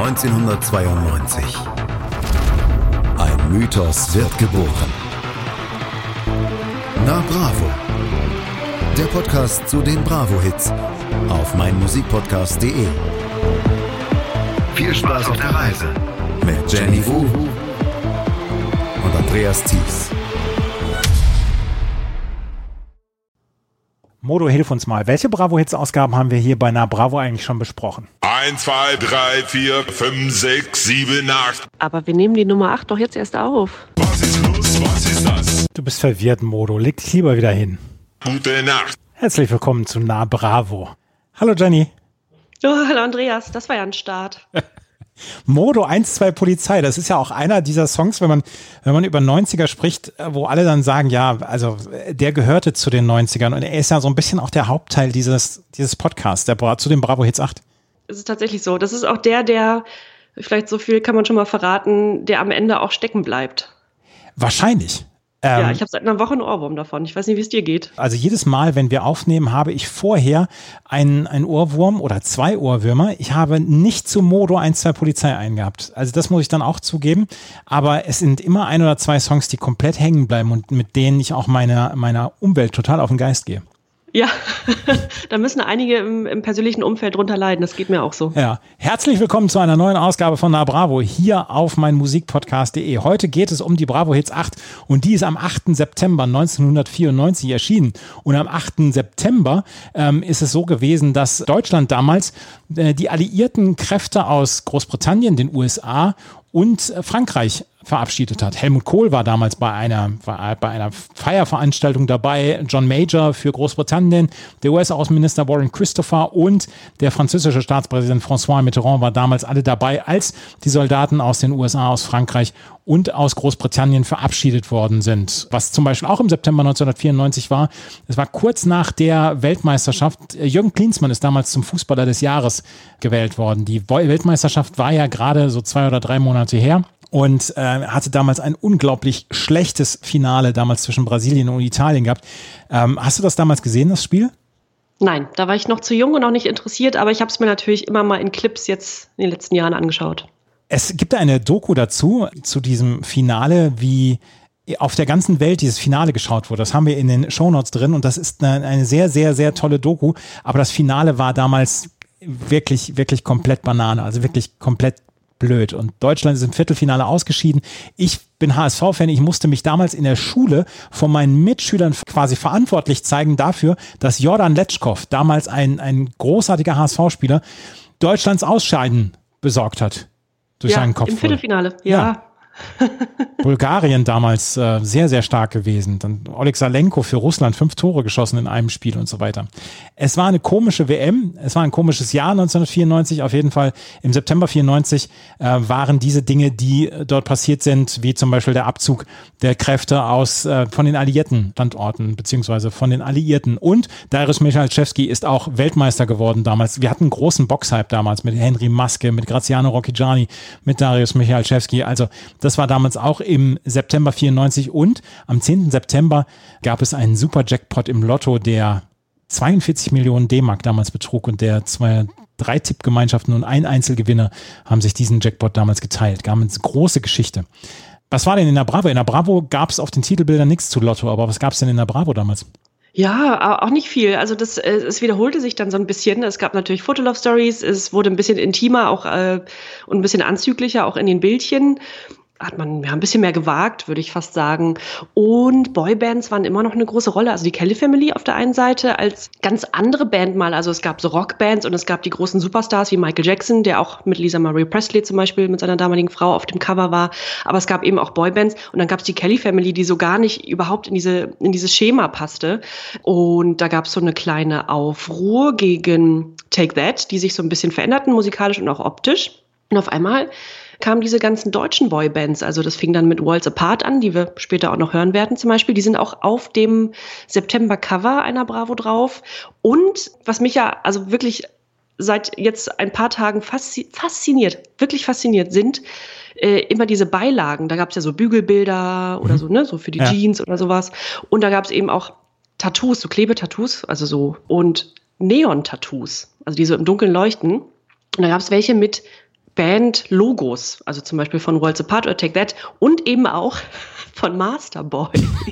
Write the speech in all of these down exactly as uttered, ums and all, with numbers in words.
neunzehnhundertzweiundneunzig. Ein Mythos wird geboren. Na Bravo. Der Podcast zu den Bravo-Hits auf meinmusikpodcast punkt de. Viel Spaß auf der Reise mit Jenny Wu und Andreas Thies. Modo, hilf uns mal. Welche Bravo-Hits-Ausgaben haben wir hier bei Na Bravo eigentlich schon besprochen? eins, zwei, drei, vier, fünf, sechs, sieben, acht. Aber wir nehmen die Nummer acht doch jetzt erst auf. Was ist los? Was ist das? Du bist verwirrt, Modo. Leg dich lieber wieder hin. Gute Nacht. Herzlich willkommen zu Na Bravo. Hallo Jenny. Oh, hallo Andreas, das war ja ein Start. Modo eins zwei Polizei, das ist ja auch einer dieser Songs, wenn man, wenn man über neunziger spricht, wo alle dann sagen, ja, also der gehörte zu den neunzigern und er ist ja so ein bisschen auch der Hauptteil dieses, dieses Podcasts, der zu den Bravo Hits acht. Es ist tatsächlich so. Das ist auch der, der, vielleicht so viel kann man schon mal verraten, der am Ende auch stecken bleibt. Wahrscheinlich. Ja, Ähm, ich habe seit einer Woche einen Ohrwurm davon. Ich weiß nicht, wie es dir geht. Also jedes Mal, wenn wir aufnehmen, habe ich vorher einen, einen Ohrwurm oder zwei Ohrwürmer. Ich habe nicht zu Modo eins zwei Polizei eingehabt. Also das muss ich dann auch zugeben. Aber es sind immer ein oder zwei Songs, die komplett hängen bleiben und mit denen ich auch meiner, meiner Umwelt total auf den Geist gehe. Ja, da müssen einige im, im persönlichen Umfeld drunter leiden. Das geht mir auch so. Ja, herzlich willkommen zu einer neuen Ausgabe von Na Bravo hier auf meinmusikpodcast punkt de. Heute geht es um die Bravo Hits acht und die ist am achten September neunzehnhundertvierundneunzig erschienen. Und am achten September ähm, ist es so gewesen, dass Deutschland damals äh, die alliierten Kräfte aus Großbritannien, den U S A und äh, Frankreich verabschiedet hat. Helmut Kohl war damals bei einer, war bei einer Feierveranstaltung dabei, John Major für Großbritannien, der U S-Außenminister Warren Christopher und der französische Staatspräsident François Mitterrand war damals alle dabei, als die Soldaten aus den U S A, aus Frankreich und aus Großbritannien verabschiedet worden sind. Was zum Beispiel auch im September neunzehnhundertvierundneunzig war, es war kurz nach der Weltmeisterschaft. Jürgen Klinsmann ist damals zum Fußballer des Jahres gewählt worden. Die Weltmeisterschaft war ja gerade so zwei oder drei Monate her. Und äh, hatte damals ein unglaublich schlechtes Finale damals zwischen Brasilien und Italien gehabt. Ähm, hast du das damals gesehen, das Spiel? Nein, da war ich noch zu jung und auch nicht interessiert, aber ich habe es mir natürlich immer mal in Clips jetzt in den letzten Jahren angeschaut. Es gibt eine Doku dazu, zu diesem Finale, wie auf der ganzen Welt dieses Finale geschaut wurde. Das haben wir in den Shownotes drin und das ist eine, eine sehr, sehr, sehr tolle Doku. Aber das Finale war damals wirklich, wirklich komplett Banane, also wirklich komplett blöd. Und Deutschland ist im Viertelfinale ausgeschieden. Ich bin H S V-Fan. Ich musste mich damals in der Schule von meinen Mitschülern quasi verantwortlich zeigen dafür, dass Jordan Letschkow, damals ein, ein großartiger H S V-Spieler, Deutschlands Ausscheiden besorgt hat. Durch ja, seinen Kopf. Im Viertelfinale, ja. ja. Bulgarien damals äh, sehr, sehr stark gewesen. Dann Oleg Salenko für Russland, fünf Tore geschossen in einem Spiel und so weiter. Es war eine komische W M, es war ein komisches Jahr neunzehnhundertvierundneunzig, auf jeden Fall im September vierundneunzig äh, waren diese Dinge, die äh, dort passiert sind, wie zum Beispiel der Abzug der Kräfte aus äh, von den alliierten Standorten, beziehungsweise von den Alliierten. Und Dariusz Michalczewski ist auch Weltmeister geworden damals. Wir hatten einen großen Boxhype damals mit Henry Maske, mit Graziano Rocchigiani, mit Dariusz Michalczewski. Also das war damals auch im September vierundneunzig und am zehnten September gab es einen Super-Jackpot im Lotto, der zweiundvierzig Millionen D-Mark damals betrug und der zwei, drei Tippgemeinschaften und ein Einzelgewinner haben sich diesen Jackpot damals geteilt. Gab eine große Geschichte. Was war denn in der Bravo? In der Bravo gab es auf den Titelbildern nichts zu Lotto, aber was gab es denn in der Bravo damals? Ja, auch nicht viel. Also das, es wiederholte sich dann so ein bisschen. Es gab natürlich Fotolove-Stories, es wurde ein bisschen intimer auch äh, und ein bisschen anzüglicher, auch in den Bildchen. Hat man ja ein bisschen mehr gewagt, würde ich fast sagen. Und Boybands waren immer noch eine große Rolle. Also die Kelly Family auf der einen Seite als ganz andere Band mal. Also es gab so Rockbands und es gab die großen Superstars wie Michael Jackson, der auch mit Lisa Marie Presley zum Beispiel mit seiner damaligen Frau auf dem Cover war. Aber es gab eben auch Boybands und dann gab es die Kelly Family, die so gar nicht überhaupt in diese in dieses Schema passte. Und da gab es so eine kleine Aufruhr gegen Take That, die sich so ein bisschen veränderten, musikalisch und auch optisch. Und auf einmal kamen diese ganzen deutschen Boybands, also das fing dann mit Worlds Apart an, die wir später auch noch hören werden zum Beispiel, die sind auch auf dem September-Cover einer Bravo drauf und was mich ja also wirklich seit jetzt ein paar Tagen fasziniert, wirklich fasziniert sind, äh, immer diese Beilagen, da gab es ja so Bügelbilder oder so, ne, so für die ja. Jeans oder sowas und da gab es eben auch Tattoos, so Klebetattoos, also so und Neon-Tattoos, also die so im Dunkeln leuchten und da gab es welche mit Band-Logos, also zum Beispiel von Worlds Apart oder Take That und eben auch von Masterboy.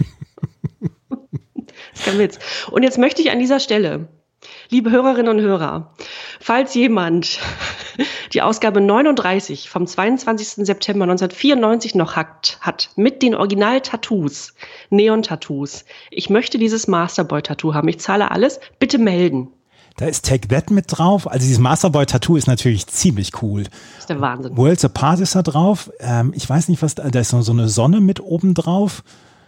Das ist kein Witz. Und jetzt möchte ich an dieser Stelle, liebe Hörerinnen und Hörer, falls jemand die Ausgabe neununddreißig vom zweiundzwanzigsten September neunzehnhundertvierundneunzig noch hat, hat mit den Original-Tattoos, Neon-Tattoos, ich möchte dieses Masterboy-Tattoo haben, ich zahle alles, bitte melden. Da ist Take That mit drauf. Also dieses Masterboy-Tattoo ist natürlich ziemlich cool. Das ist der Wahnsinn. Worlds Apart ist da drauf. Ähm, ich weiß nicht, was da, da ist noch so eine Sonne mit oben drauf.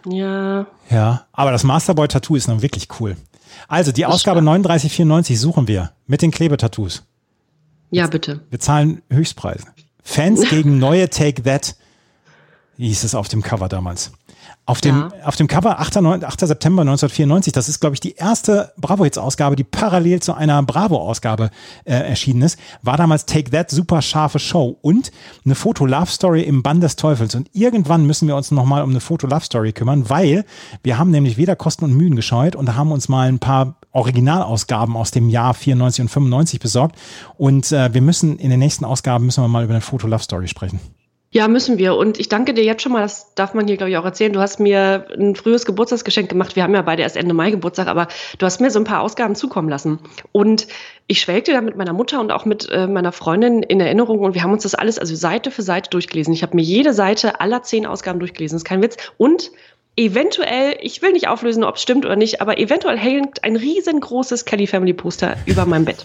Ja. Ja, aber das Masterboy-Tattoo ist noch wirklich cool. Also die Ausgabe neununddreißig vierundneunzig suchen wir mit den Klebetattoos. Ja, bitte. Wir zahlen Höchstpreise. Fans gegen neue Take That, hieß es auf dem Cover damals. Auf dem, ja. auf dem Cover achter September neunzehnhundertvierundneunzig, das ist, glaube ich, die erste Bravo-Hits-Ausgabe, die parallel zu einer Bravo-Ausgabe äh, erschienen ist, war damals Take That, super scharfe Show und eine Foto-Love-Story im Bann des Teufels. Und irgendwann müssen wir uns nochmal um eine Foto-Love-Story kümmern, weil wir haben nämlich weder Kosten und Mühen gescheut und haben uns mal ein paar Originalausgaben aus dem Jahr vierundneunzig und fünfundneunzig besorgt. Und äh, wir müssen in den nächsten Ausgaben müssen wir mal über eine Foto-Love-Story sprechen. Ja, müssen wir. Und ich danke dir jetzt schon mal, das darf man hier, glaube ich, auch erzählen. Du hast mir ein frühes Geburtstagsgeschenk gemacht. Wir haben ja beide erst Ende Mai Geburtstag, aber du hast mir so ein paar Ausgaben zukommen lassen. Und ich schwelgte da mit meiner Mutter und auch mit äh, meiner Freundin in Erinnerung und wir haben uns das alles, also Seite für Seite durchgelesen. Ich habe mir jede Seite aller zehn Ausgaben durchgelesen. Das ist kein Witz. Und eventuell, ich will nicht auflösen, ob es stimmt oder nicht, aber eventuell hängt ein riesengroßes Kelly Family Poster über meinem Bett.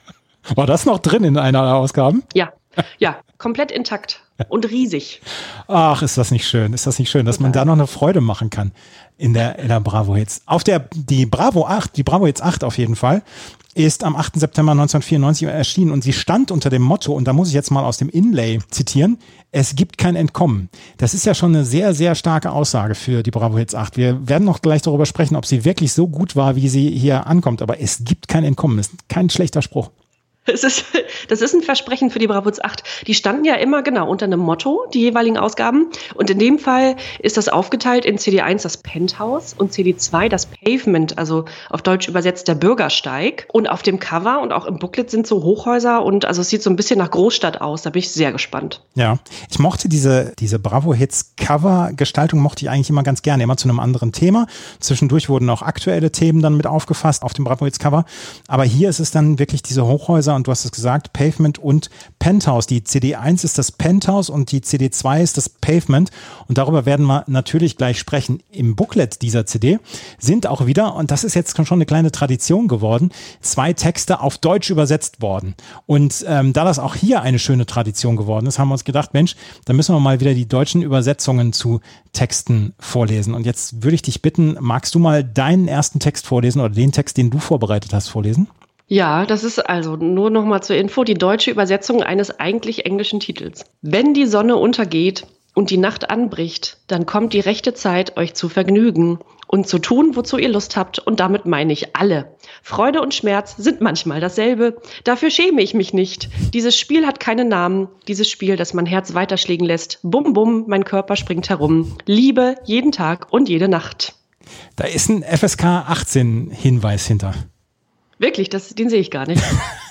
War das noch drin in einer der Ausgaben? Ja, ja, komplett intakt und riesig. Ach, ist das nicht schön, ist das nicht schön, dass man da noch eine Freude machen kann in der, in der Bravo Hits. Auf der, die Bravo acht, die Bravo Hits acht auf jeden Fall, ist am achten September neunzehnhundertvierundneunzig erschienen und sie stand unter dem Motto, und da muss ich jetzt mal aus dem Inlay zitieren, es gibt kein Entkommen. Das ist ja schon eine sehr, sehr starke Aussage für die Bravo Hits acht. Wir werden noch gleich darüber sprechen, ob sie wirklich so gut war, wie sie hier ankommt, aber es gibt kein Entkommen, das ist kein schlechter Spruch. Das ist, das ist ein Versprechen für die Bravo Hits acht. Die standen ja immer genau unter einem Motto, die jeweiligen Ausgaben. Und in dem Fall ist das aufgeteilt in C D eins das Penthouse und C D zwei das Pavement, also auf Deutsch übersetzt der Bürgersteig. Und auf dem Cover und auch im Booklet sind so Hochhäuser und also es sieht so ein bisschen nach Großstadt aus. Da bin ich sehr gespannt. Ja, ich mochte diese, diese Bravo Hits Cover-Gestaltung mochte ich eigentlich immer ganz gerne, immer zu einem anderen Thema. Zwischendurch wurden auch aktuelle Themen dann mit aufgefasst auf dem Bravo Hits Cover. Aber hier ist es dann wirklich diese Hochhäuser und du hast es gesagt, Pavement und Penthouse. Die C D eins ist das Penthouse und die C D zwei ist das Pavement und darüber werden wir natürlich gleich sprechen. Im Booklet dieser C D sind auch wieder, und das ist jetzt schon eine kleine Tradition geworden, zwei Texte auf Deutsch übersetzt worden. Und ähm, da das auch hier eine schöne Tradition geworden ist, haben wir uns gedacht, Mensch, da müssen wir mal wieder die deutschen Übersetzungen zu Texten vorlesen. Und jetzt würde ich dich bitten, magst du mal deinen ersten Text vorlesen oder den Text, den du vorbereitet hast, vorlesen? Ja, das ist also nur noch mal zur Info die deutsche Übersetzung eines eigentlich englischen Titels. Wenn die Sonne untergeht und die Nacht anbricht, dann kommt die rechte Zeit, euch zu vergnügen und zu tun, wozu ihr Lust habt. Und damit meine ich alle. Freude und Schmerz sind manchmal dasselbe. Dafür schäme ich mich nicht. Dieses Spiel hat keinen Namen. Dieses Spiel, das mein Herz weiterschlägen lässt. Bum, bum, mein Körper springt herum. Liebe jeden Tag und jede Nacht. Da ist ein F S K achtzehn Hinweis hinter. Wirklich, das, den sehe ich gar nicht.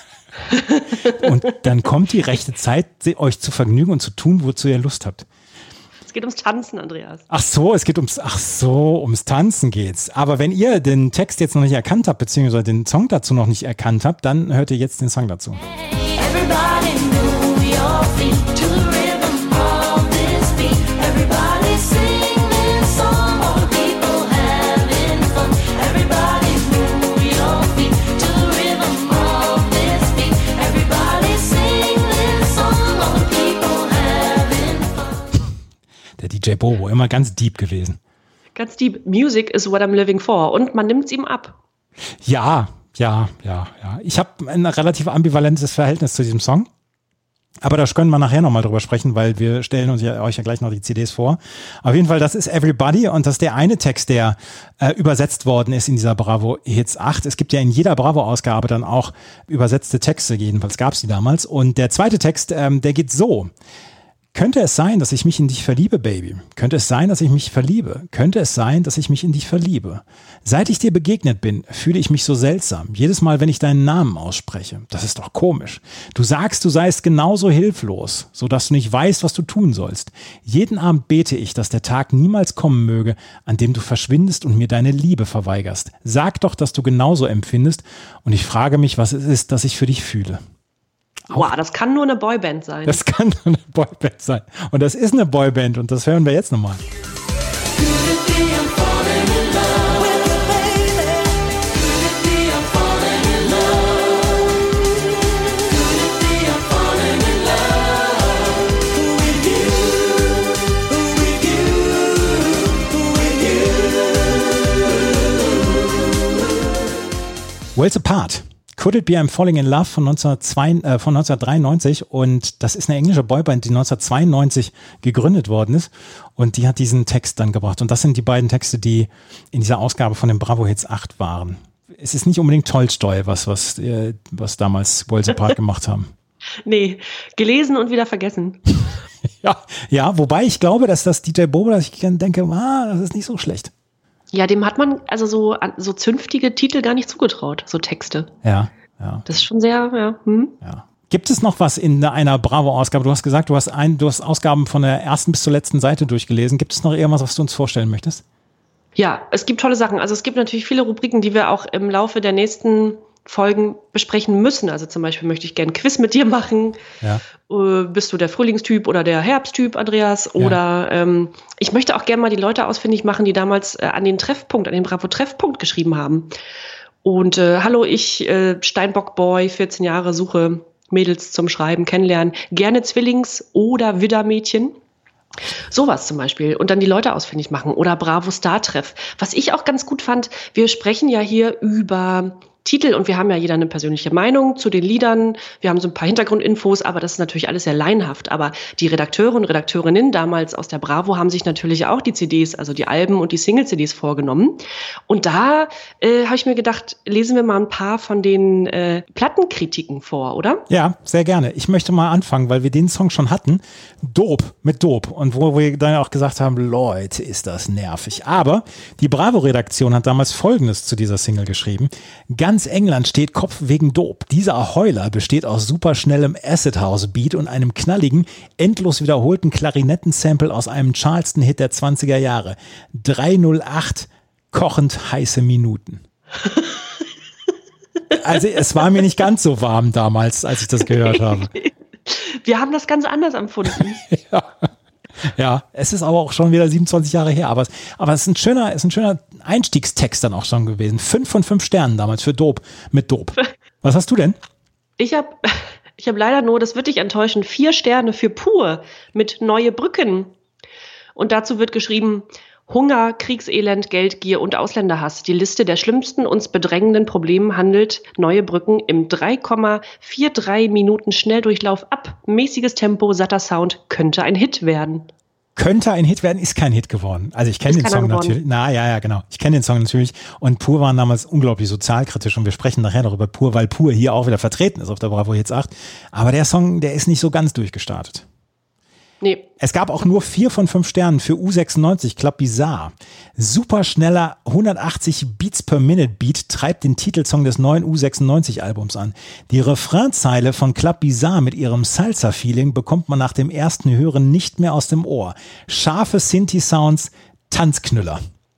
Und dann kommt die rechte Zeit, euch zu vergnügen und zu tun, wozu ihr Lust habt. Es geht ums Tanzen, Andreas. Ach so, es geht ums, ach so, ums Tanzen geht's. Aber wenn ihr den Text jetzt noch nicht erkannt habt, beziehungsweise den Song dazu noch nicht erkannt habt, dann hört ihr jetzt den Song dazu. Everybody move your feet to the rhythm of this beat. Everybody sing this song, all the people having fun. Everybody move your feet to the rhythm of this beat. Everybody sing this song, all the people having fun. Der D J Bobo, immer ganz deep gewesen. Ganz deep. Music is what I'm living for. Und man nimmt es ihm ab. Ja, ja, ja, ja. Ich habe ein relativ ambivalentes Verhältnis zu diesem Song. Aber da können wir nachher nochmal drüber sprechen, weil wir stellen uns ja, euch ja gleich noch die C Ds vor. Auf jeden Fall, das ist Everybody und das ist der eine Text, der äh, übersetzt worden ist in dieser Bravo Hits acht. Es gibt ja in jeder Bravo-Ausgabe dann auch übersetzte Texte, jedenfalls gab es die damals. Und der zweite Text, ähm, der geht so. Könnte es sein, dass ich mich in dich verliebe, Baby? Könnte es sein, dass ich mich verliebe? Könnte es sein, dass ich mich in dich verliebe? Seit ich dir begegnet bin, fühle ich mich so seltsam. Jedes Mal, wenn ich deinen Namen ausspreche. Das ist doch komisch. Du sagst, du seist genauso hilflos, sodass du nicht weißt, was du tun sollst. Jeden Abend bete ich, dass der Tag niemals kommen möge, an dem du verschwindest und mir deine Liebe verweigerst. Sag doch, dass du genauso empfindest und ich frage mich, was es ist, das ich für dich fühle. Wow, das kann nur eine Boyband sein. Das kann nur eine Boyband sein. Und das ist eine Boyband und das hören wir jetzt nochmal. Worlds Apart. Could It Be I'm Falling in Love von, neunzehnhundertzwei, äh, von neunzehnhundertdreiundneunzig, und das ist eine englische Boyband, die neunzehnhundertzweiundneunzig gegründet worden ist, und die hat diesen Text dann gebracht, und das sind die beiden Texte, die in dieser Ausgabe von den Bravo Hits acht waren. Es ist nicht unbedingt Tolstoi, was, was, äh, was damals Worlds Apart gemacht haben. Nee, gelesen und wieder vergessen. ja, ja, wobei ich glaube, dass das D J Bobo, dass ich denke, ah, das ist nicht so schlecht. Ja, dem hat man also so, so zünftige Titel gar nicht zugetraut, so Texte. Ja, ja. Das ist schon sehr, ja. Hm. ja. Gibt es noch was in einer Bravo-Ausgabe? Du hast gesagt, du hast, ein, du hast Ausgaben von der ersten bis zur letzten Seite durchgelesen. Gibt es noch irgendwas, was du uns vorstellen möchtest? Ja, es gibt tolle Sachen. Also es gibt natürlich viele Rubriken, die wir auch im Laufe der nächsten Folgen besprechen müssen. Also zum Beispiel möchte ich gerne ein Quiz mit dir machen. Ja. Äh, bist du der Frühlingstyp oder der Herbsttyp, Andreas? Oder ja. ähm, ich möchte auch gerne mal die Leute ausfindig machen, die damals äh, an den Treffpunkt, an den Bravo-Treffpunkt geschrieben haben. Und äh, hallo, ich, äh, Steinbock-Boy, vierzehn Jahre, suche Mädels zum Schreiben, kennenlernen. Gerne Zwillings- oder Widdermädchen. Sowas zum Beispiel. Und dann die Leute ausfindig machen. Oder Bravo-Star-Treff. Was ich auch ganz gut fand, wir sprechen ja hier über Titel und wir haben ja jeder eine persönliche Meinung zu den Liedern. Wir haben so ein paar Hintergrundinfos, aber das ist natürlich alles sehr laienhaft. Aber die Redakteure und Redakteurinnen damals aus der Bravo haben sich natürlich auch die C Ds, also die Alben und die Single-C Ds vorgenommen. Und da äh, habe ich mir gedacht, lesen wir mal ein paar von den äh, Plattenkritiken vor, oder? Ja, sehr gerne. Ich möchte mal anfangen, weil wir den Song schon hatten. Dope mit Dope. Und wo wir dann auch gesagt haben, Leute, ist das nervig. Aber die Bravo-Redaktion hat damals Folgendes zu dieser Single geschrieben. Ganz Ganz England steht Kopf wegen Dope. Dieser Heuler besteht aus superschnellem Acid-House-Beat und einem knalligen, endlos wiederholten Klarinettensample aus einem Charleston-Hit der zwanziger Jahre. dreihundertacht kochend heiße Minuten. Also es war mir nicht ganz so warm damals, als ich das gehört habe. Wir haben das ganz anders empfunden. ja. Ja, es ist aber auch schon wieder siebenundzwanzig Jahre her, aber es, aber es ist ein schöner, ist ein schöner Einstiegstext dann auch schon gewesen. Fünf von fünf Sternen damals für Dope mit Dope. Was hast du denn? Ich habe ich hab leider nur, das wird dich enttäuschen, vier Sterne für Pur mit Neue Brücken. Und dazu wird geschrieben: Hunger, Kriegselend, Geldgier und Ausländerhass. Die Liste der schlimmsten, uns bedrängenden Probleme handelt Neue Brücken im drei Komma dreiundvierzig Minuten Schnelldurchlauf ab. Mäßiges Tempo, satter Sound, könnte ein Hit werden. Könnte ein Hit werden, ist kein Hit geworden. Also ich kenne den Song natürlich. Na ja, ja, genau. Ich kenne den Song natürlich. Und Pur waren damals unglaublich sozialkritisch und wir sprechen nachher darüber Pur, weil Pur hier auch wieder vertreten ist auf der Bravo Hits acht. Aber der Song, der ist nicht so ganz durchgestartet. Nee. Es gab auch nur vier von fünf Sternen für U sechsundneunzig, Club Bizarre. Superschneller hundertachtzig Beats per Minute Beat treibt den Titelsong des neuen U sechsundneunzig Albums an. Die Refrainzeile von Club Bizarre mit ihrem Salsa-Feeling bekommt man nach dem ersten Hören nicht mehr aus dem Ohr. Scharfe Synthi-Sounds, Tanzknüller.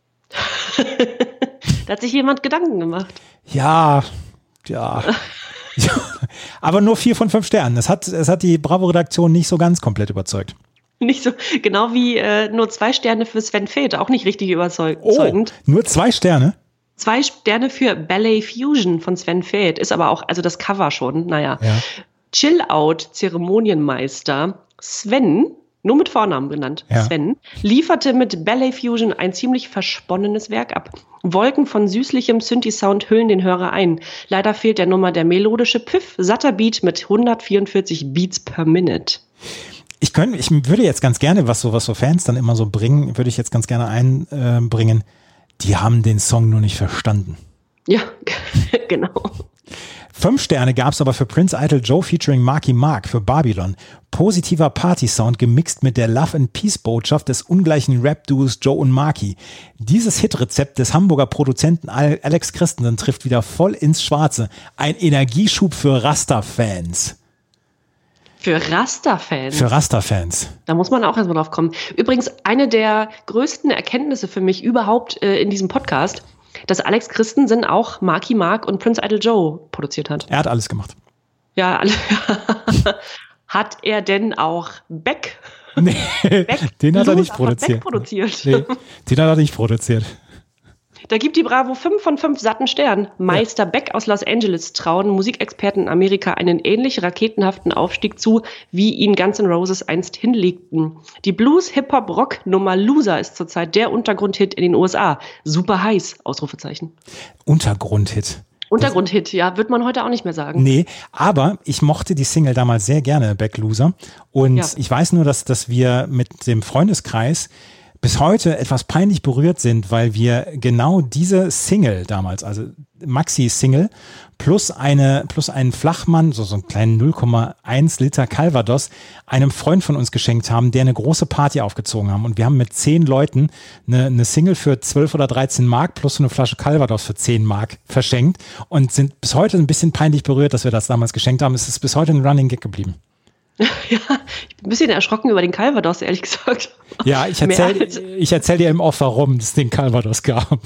Da hat sich jemand Gedanken gemacht. Ja, ja. Ja, aber nur vier von fünf Sternen. Es hat, es hat die Bravo-Redaktion nicht so ganz komplett überzeugt. Nicht so, genau wie äh, nur zwei Sterne für Sven Väth, auch nicht richtig überzeugend. Oh, nur zwei Sterne? Zwei Sterne für Ballet Fusion von Sven Väth, ist aber auch, also das Cover schon, naja. Ja. Chill-Out, Zeremonienmeister Sven, nur mit Vornamen genannt, ja. Sven, lieferte mit Ballet Fusion ein ziemlich versponnenes Werk ab. Wolken von süßlichem Synthi-Sound hüllen den Hörer ein. Leider fehlt der Nummer der melodische Piff, satter Beat mit hundertvierundvierzig Beats per Minute. Ich könnte, ich würde jetzt ganz gerne, was so, was so Fans dann immer so bringen, würde ich jetzt ganz gerne einbringen. Die haben den Song nur nicht verstanden. Ja, genau. Fünf Sterne gab es aber für Prince Idol Joe featuring Marky Mark für Babylon. Positiver Party-Sound gemixt mit der Love-and-Peace-Botschaft des ungleichen Rap-Duos Joe und Marky. Dieses Hitrezept des Hamburger Produzenten Alex Christensen trifft wieder voll ins Schwarze. Ein Energieschub für Rasta-Fans. Für Rasta-Fans? Für Rasta-Fans. Da muss man auch erstmal drauf kommen. Übrigens, eine der größten Erkenntnisse für mich überhaupt äh, in diesem Podcast, dass Alex Christensen auch Marky Mark und Prince Idol Joe produziert hat. Er hat alles gemacht. Ja, alle. Hat er denn auch Beck? Nee, Beck, den hat er nicht Beck produziert. produziert. Nee, den hat er nicht produziert. Da gibt die Bravo fünf von fünf satten Sternen. Meister ja. Beck aus Los Angeles trauen Musikexperten in Amerika einen ähnlich raketenhaften Aufstieg zu, wie ihn Guns N' Roses einst hinlegten. Die Blues-Hip-Hop-Rock-Nummer Loser ist zurzeit der Untergrundhit in den U S A. Super heiß, Ausrufezeichen. Untergrundhit. Untergrundhit, ja, wird man heute auch nicht mehr sagen. Nee, aber ich mochte die Single damals sehr gerne, Beck Loser. Und ja. ich weiß nur, dass, dass wir mit dem Freundeskreis bis heute etwas peinlich berührt sind, weil wir genau diese Single damals, also Maxi-Single, plus eine, plus einen Flachmann, so, so einen kleinen null Komma eins Liter Calvados, einem Freund von uns geschenkt haben, der eine große Party aufgezogen haben. Und wir haben mit zehn Leuten eine, eine Single für zwölf oder dreizehn Mark plus so eine Flasche Calvados für zehn Mark verschenkt und sind bis heute ein bisschen peinlich berührt, dass wir das damals geschenkt haben. Es ist bis heute ein Running Gag geblieben. Ja, ich bin ein bisschen erschrocken über den Calvados, ehrlich gesagt. Ja, ich erzähle ich erzähl dir im Off, warum es den Calvados gab.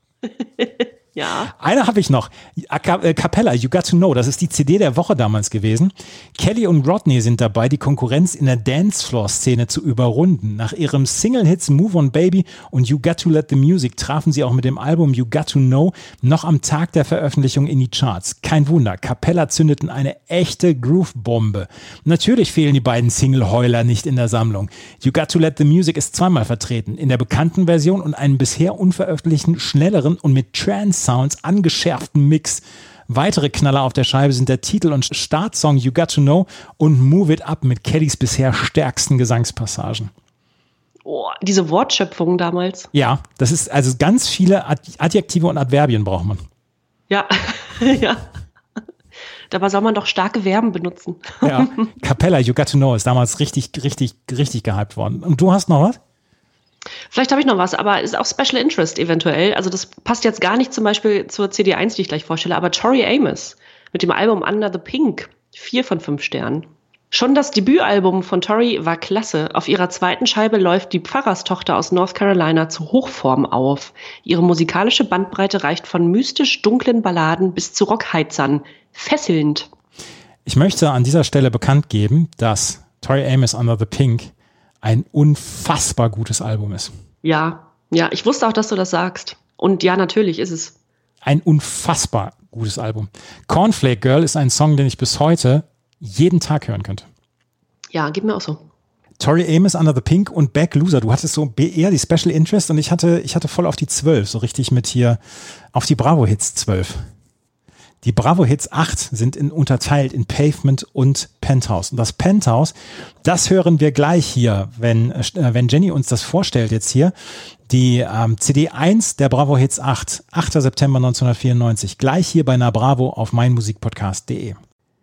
Ja. Eine habe ich noch. Capella, You Got to Know. Das ist die C D der Woche damals gewesen. Kelly und Rodney sind dabei, die Konkurrenz in der Dancefloor-Szene zu überrunden. Nach ihrem Single-Hits Move On Baby und You Got to Let the Music trafen sie auch mit dem Album You Got to Know noch am Tag der Veröffentlichung in die Charts. Kein Wunder, Capella zündeten eine echte Groove-Bombe. Natürlich fehlen die beiden Single-Heuler nicht in der Sammlung. You Got to Let the Music ist zweimal vertreten. In der bekannten Version und einem bisher unveröffentlichten, schnelleren und mit Trance Sounds angeschärften Mix. Weitere Knaller auf der Scheibe sind der Titel- und Startsong You Got to Know und Move It Up mit Kellys bisher stärksten Gesangspassagen. Oh, diese Wortschöpfung damals. Ja, das ist also ganz viele Adjektive und Adverbien braucht man. Ja, ja. Dabei soll man doch starke Verben benutzen. Ja, Capella, You Got to Know ist damals richtig, richtig, richtig gehypt worden. Und du hast noch was? Vielleicht habe ich noch was, aber ist auch Special Interest eventuell. Also das passt jetzt gar nicht zum Beispiel zur C D eins, die ich gleich vorstelle, aber Tori Amos mit dem Album Under the Pink, vier von fünf Sternen. Schon das Debütalbum von Tori war klasse. Auf ihrer zweiten Scheibe läuft die Pfarrerstochter aus North Carolina zu Hochform auf. Ihre musikalische Bandbreite reicht von mystisch dunklen Balladen bis zu Rockheizern. Fesselnd. Ich möchte an dieser Stelle bekannt geben, dass Tori Amos Under the Pink ein unfassbar gutes Album ist. Ja, ja, ich wusste auch, dass du das sagst. Und ja, natürlich ist es. Ein unfassbar gutes Album. Cornflake Girl ist ein Song, den ich bis heute jeden Tag hören könnte. Ja, geht mir auch so. Tori Amos Under the Pink und Beck Loser. Du hattest so eher die Special Interest und ich hatte, ich hatte voll auf die zwölf, so richtig mit hier auf die Bravo-Hits zwölf. Die Bravo-Hits acht sind in, unterteilt in Pavement und Penthouse. Und das Penthouse, das hören wir gleich hier, wenn, äh, wenn Jenny uns das vorstellt jetzt hier. Die ähm, C D eins der Bravo-Hits acht, achter September neunzehnhundertvierundneunzig, gleich hier bei Na Bravo auf meinmusikpodcast punkt de.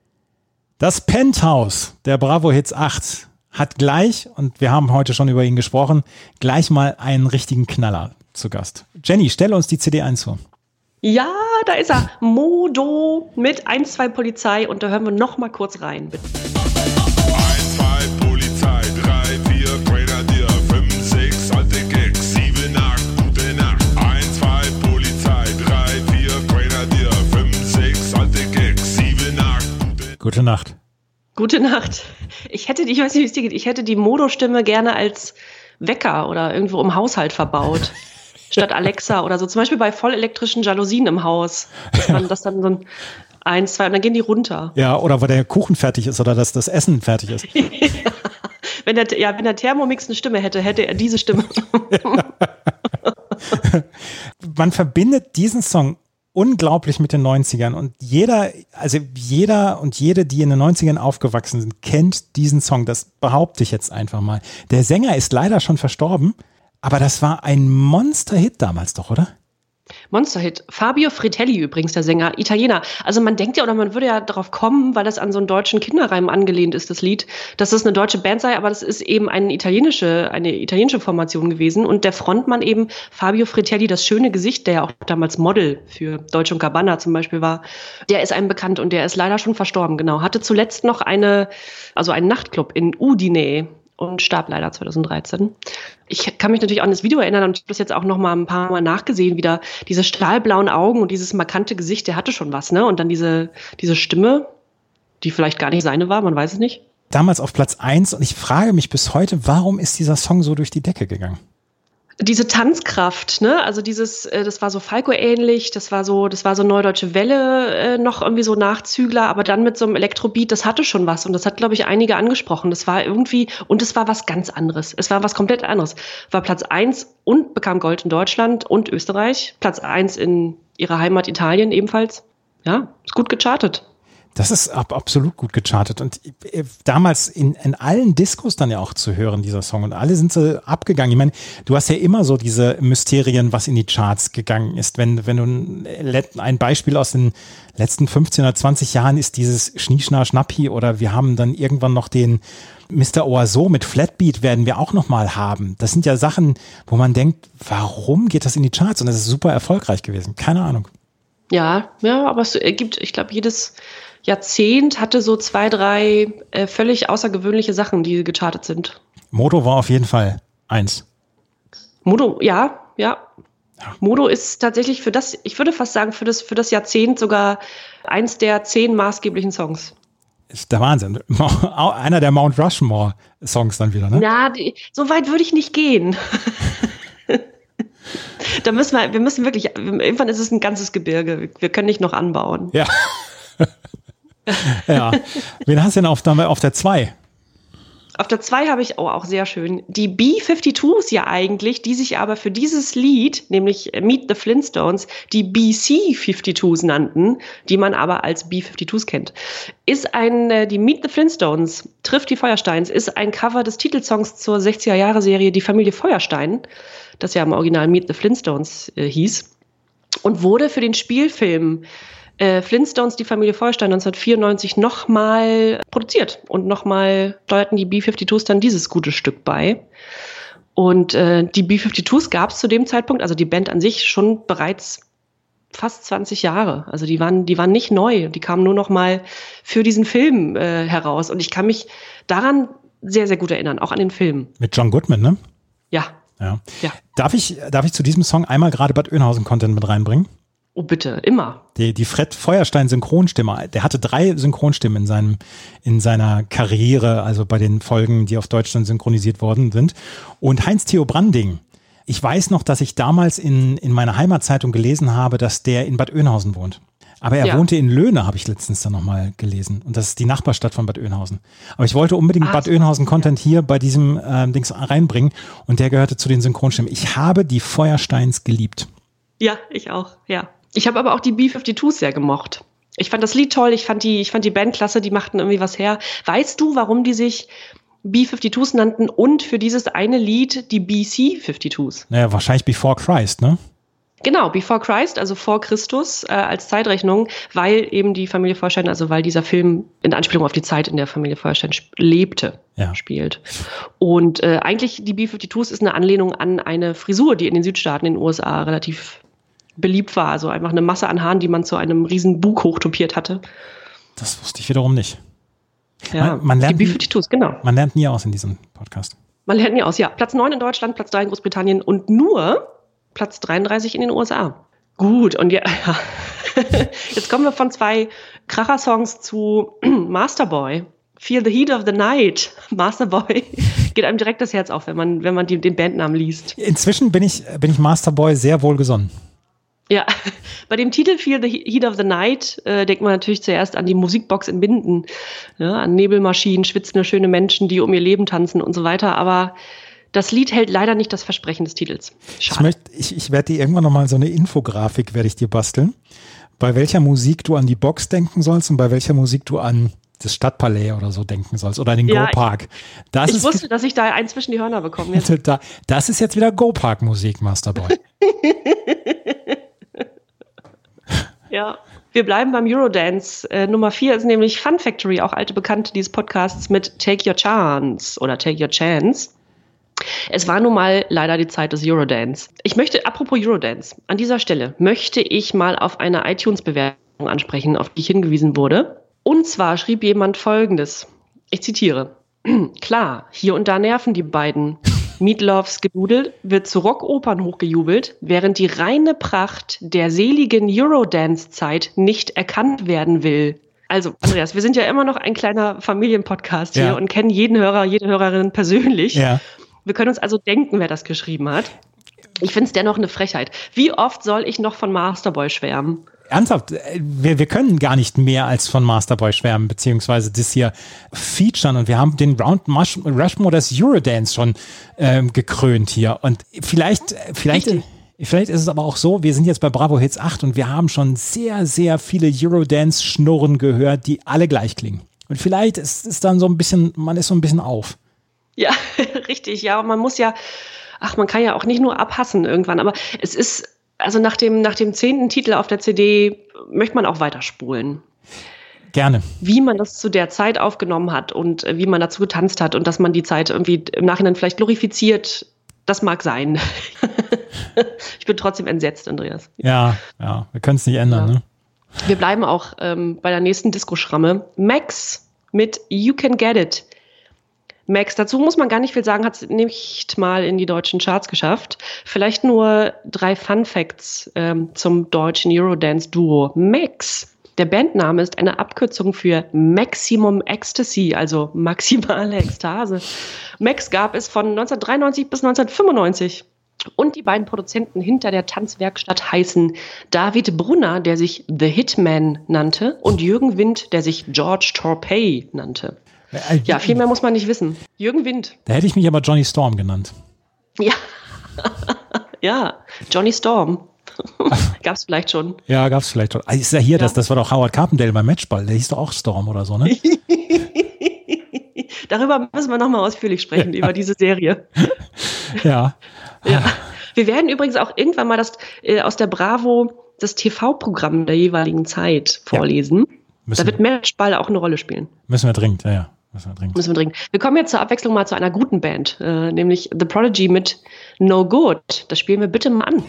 Das Penthouse der Bravo-Hits acht hat gleich, und wir haben heute schon über ihn gesprochen, gleich mal einen richtigen Knaller zu Gast. Jenny, stelle uns die C D eins vor. Ja, da ist er. Modo mit eins zwei Polizei. Und da hören wir noch mal kurz rein, bitte. eins zwei Polizei, drei vier Grenadier, fünf sechs alte Gags, sieben acht gute Nacht. eins zwei Polizei, drei vier Grenadier, fünf sechs alte Gags, sieben acht gute, gute Nacht. Gute Nacht. Ich hätte, ich weiß nicht, wie es dir geht, ich hätte die Modo-Stimme gerne als Wecker oder irgendwo im Haushalt verbaut. Statt Alexa oder so. Zum Beispiel bei vollelektrischen Jalousien im Haus. Dass man das dann so ein eins, zwei und dann gehen die runter. Ja, oder wo der Kuchen fertig ist oder dass das Essen fertig ist. Ja. Wenn der, ja, wenn der Thermomix eine Stimme hätte, hätte er diese Stimme. Man verbindet diesen Song unglaublich mit den neunzigern und jeder, also jeder und jede, die in den neunzigern aufgewachsen sind, kennt diesen Song. Das behaupte ich jetzt einfach mal. Der Sänger ist leider schon verstorben. Aber das war ein Monster-Hit damals doch, oder? Monsterhit. Fabio Fritelli übrigens, der Sänger, Italiener. Also man denkt ja, oder man würde ja darauf kommen, weil das an so einen deutschen Kinderreim angelehnt ist, das Lied, dass das eine deutsche Band sei, aber das ist eben eine italienische, eine italienische Formation gewesen. Und der Frontmann eben Fabio Fritelli, das schöne Gesicht, der ja auch damals Model für Deutsche und Gabbana zum Beispiel war, der ist einem bekannt und der ist leider schon verstorben, genau. Hatte zuletzt noch eine, also einen Nachtclub in Udine und starb leider zwanzig dreizehn. Ich kann mich natürlich auch an das Video erinnern und ich habe das jetzt auch noch mal ein paar Mal nachgesehen wieder. Diese stahlblauen Augen und dieses markante Gesicht, der hatte schon was, ne? Und dann diese, diese Stimme, die vielleicht gar nicht seine war, man weiß es nicht. Damals auf Platz eins und ich frage mich bis heute, warum ist dieser Song so durch die Decke gegangen? Diese Tanzkraft, ne, also dieses, äh, das war so Falco-ähnlich, das war so, das war so Neudeutsche Welle, äh, noch irgendwie so Nachzügler, aber dann mit so einem Elektrobeat, das hatte schon was und das hat, glaube ich, einige angesprochen. Das war irgendwie, und es war was ganz anderes. Es war was komplett anderes. War Platz eins und bekam Gold in Deutschland und Österreich. Platz eins in ihrer Heimat Italien ebenfalls. Ja, ist gut gechartet. Das ist ab, absolut gut gechartet und äh, damals in, in allen Diskos dann ja auch zu hören, dieser Song, und alle sind so abgegangen. Ich meine, du hast ja immer so diese Mysterien, was in die Charts gegangen ist. Wenn, wenn du ein, ein Beispiel aus den letzten fünfzehn oder zwanzig Jahren ist dieses Schnieschnar Schnappi oder wir haben dann irgendwann noch den Mister Oiseau mit Flatbeat werden wir auch noch mal haben. Das sind ja Sachen, wo man denkt, warum geht das in die Charts? Und das ist super erfolgreich gewesen. Keine Ahnung. Ja, ja, aber es gibt, ich glaube, jedes Jahrzehnt hatte so zwei, drei äh, völlig außergewöhnliche Sachen, die gechartet sind. Modo war auf jeden Fall eins. Modo, ja, ja. Ja. Modo ist tatsächlich für das, ich würde fast sagen, für das, für das Jahrzehnt sogar eins der zehn maßgeblichen Songs. Ist der Wahnsinn. Einer der Mount Rushmore-Songs dann wieder, ne? Na, die, so weit würde ich nicht gehen. Da müssen wir, wir müssen wirklich, irgendwann ist es ein ganzes Gebirge. Wir können nicht noch anbauen. Ja. Ja. Wen hast du denn auf, auf der zwei? Auf der zwei habe ich, oh, auch sehr schön, die B zweiundfünfzigs ja eigentlich, die sich aber für dieses Lied, nämlich Meet the Flintstones, die B C zweiundfünfzigs nannten, die man aber als B zweiundfünfzigs kennt. Ist ein, die Meet the Flintstones, trifft die Feuersteins, ist ein Cover des Titelsongs zur sechziger-Jahre-Serie Die Familie Feuerstein, das ja im Original Meet the Flintstones äh, hieß, und wurde für den Spielfilm Äh, Flintstones, die Familie Feuerstein neunzehnhundertvierundneunzig nochmal produziert und nochmal steuerten die B zweiundfünfzigs dann dieses gute Stück bei. Und äh, die B zweiundfünfzigs gab es zu dem Zeitpunkt, also die Band an sich, schon bereits fast zwanzig Jahre. Also die waren, die waren nicht neu, die kamen nur nochmal für diesen Film äh, heraus. Und ich kann mich daran sehr, sehr gut erinnern, auch an den Film. Mit John Goodman, ne? Ja. Ja. ja. Darf ich, darf ich zu diesem Song einmal gerade Bad Oeynhausen-Content mit reinbringen? Oh, bitte, immer. Die, die Fred Feuerstein Synchronstimme, der hatte drei Synchronstimmen in seinem, in seiner Karriere, also bei den Folgen, die auf Deutsch dann synchronisiert worden sind. Und Heinz-Theo Branding, ich weiß noch, dass ich damals in, in meiner Heimatzeitung gelesen habe, dass der in Bad Oeynhausen wohnt. Aber er ja. wohnte in Löhne, habe ich letztens dann nochmal gelesen. Und das ist die Nachbarstadt von Bad Oeynhausen. Aber ich wollte unbedingt Ach, Bad Oeynhausen-Content hier bei diesem äh, Dings reinbringen. Und der gehörte zu den Synchronstimmen. Ich habe die Feuersteins geliebt. Ja, ich auch, ja. Ich habe aber auch die B zweiundfünfzigs sehr gemocht. Ich fand das Lied toll, ich fand die, ich fand die Band klasse, die machten irgendwie was her. Weißt du, warum die sich B zweiundfünfzigs nannten und für dieses eine Lied die B C zweiundfünfzigs? Naja, wahrscheinlich Before Christ, ne? Genau, Before Christ, also vor Christus äh, als Zeitrechnung, weil eben die Familie Feuerstein, also weil dieser Film in Anspielung auf die Zeit, in der Familie Feuerstein lebte, ja. spielt. Und äh, eigentlich die B zweiundfünfzigs ist eine Anlehnung an eine Frisur, die in den Südstaaten in den U S A relativ beliebt war. Also einfach eine Masse an Haaren, die man zu einem riesen Bug hochtopiert hatte. Das wusste ich wiederum nicht. Ja, man, man lernt, die B zweiundfünfzigs, genau. Man lernt nie aus in diesem Podcast. Man lernt nie aus, ja. Platz neun in Deutschland, Platz drei in Großbritannien und nur Platz dreiunddreißig in den U S A. Gut, und ja, jetzt kommen wir von zwei Kracher-Songs zu Masterboy. Feel the Heat of the Night. Masterboy. Geht einem direkt das Herz auf, wenn man, wenn man die, den Bandnamen liest. Inzwischen bin ich, bin ich Masterboy sehr wohlgesonnen. Ja, bei dem Titel Feel the Heat of the Night äh, denkt man natürlich zuerst an die Musikbox in Binden, ja, an Nebelmaschinen, schwitzende, schöne Menschen, die um ihr Leben tanzen und so weiter. Aber das Lied hält leider nicht das Versprechen des Titels. Schade. Ich, möchte, ich, ich werde dir irgendwann nochmal so eine Infografik werde ich dir basteln, bei welcher Musik du an die Box denken sollst und bei welcher Musik du an das Stadtpalais oder so denken sollst oder an den ja, Go-Park. Das ich ist, wusste, dass ich da einen zwischen die Hörner bekomme. Da, das ist jetzt wieder Go-Park-Musik, Masterboy. Ja, wir bleiben beim Eurodance. Äh, Nummer vier ist nämlich Fun Factory, auch alte Bekannte dieses Podcasts mit Take Your Chance oder Take Your Chance. Es war nun mal leider die Zeit des Eurodance. Ich möchte, apropos Eurodance, an dieser Stelle möchte ich mal auf eine iTunes-Bewertung ansprechen, auf die ich hingewiesen wurde. Und zwar schrieb jemand Folgendes. Ich zitiere. Klar, hier und da nerven die beiden. Meatloafs Gedudel wird zu Rockopern hochgejubelt, während die reine Pracht der seligen Eurodance-Zeit nicht erkannt werden will. Also, Andreas, wir sind ja immer noch ein kleiner Familienpodcast hier ja. und kennen jeden Hörer, jede Hörerin persönlich. Ja. Wir können uns also denken, wer das geschrieben hat. Ich finde es dennoch eine Frechheit. Wie oft soll ich noch von Masterboy schwärmen? Ernsthaft, wir, wir können gar nicht mehr als von Masterboy schwärmen, beziehungsweise das hier featuren. Und wir haben den Round Rushmore des Eurodance schon ähm, gekrönt hier. Und vielleicht, vielleicht, vielleicht ist es aber auch so, wir sind jetzt bei Bravo Hits acht und wir haben schon sehr, sehr viele Eurodance-Schnurren gehört, die alle gleich klingen. Und vielleicht ist es dann so ein bisschen, man ist so ein bisschen auf. Ja, richtig, ja. Und man muss ja, ach, man kann ja auch nicht nur abhassen irgendwann, aber es ist, also nach dem, nach dem zehnten Titel auf der C D möchte man auch weiterspulen. Gerne. Wie man das zu der Zeit aufgenommen hat und wie man dazu getanzt hat und dass man die Zeit irgendwie im Nachhinein vielleicht glorifiziert, das mag sein. Ich bin trotzdem entsetzt, Andreas. Ja, ja, wir können es nicht ändern, ja. Ne? Wir bleiben auch ähm, bei der nächsten Disco-Schramme. Max mit You Can Get It. Max, dazu muss man gar nicht viel sagen, hat es nicht mal in die deutschen Charts geschafft. Vielleicht nur drei Fun Facts ähm, zum deutschen Eurodance-Duo. Max, der Bandname ist eine Abkürzung für Maximum Ecstasy, also maximale Ekstase. Max gab es von neunzehnhundertdreiundneunzig bis neunzehnhundertfünfundneunzig. Und die beiden Produzenten hinter der Tanzwerkstatt heißen David Brunner, der sich The Hitman nannte, und Jürgen Wind, der sich George Torpey nannte. Ja, viel mehr muss man nicht wissen. Jürgen Wind. Da hätte ich mich aber Johnny Storm genannt. Ja, ja, Johnny Storm. Gab's vielleicht schon. Ja, gab's vielleicht schon. Ist ja hier, ja. Das, das war doch Howard Carpendale beim Matchball. Der hieß doch auch Storm oder so, ne? Darüber müssen wir nochmal ausführlich sprechen, über diese Serie. Ja. Ja. Wir werden übrigens auch irgendwann mal das äh, aus der Bravo das T V-Programm der jeweiligen Zeit vorlesen. Ja. Da wird Matchball auch eine Rolle spielen. Müssen wir dringend, ja, ja. Müssen wir dringend. Müssen wir dringend. Wir kommen jetzt zur Abwechslung mal zu einer guten Band, äh, nämlich The Prodigy mit No Good. Das spielen wir bitte mal an.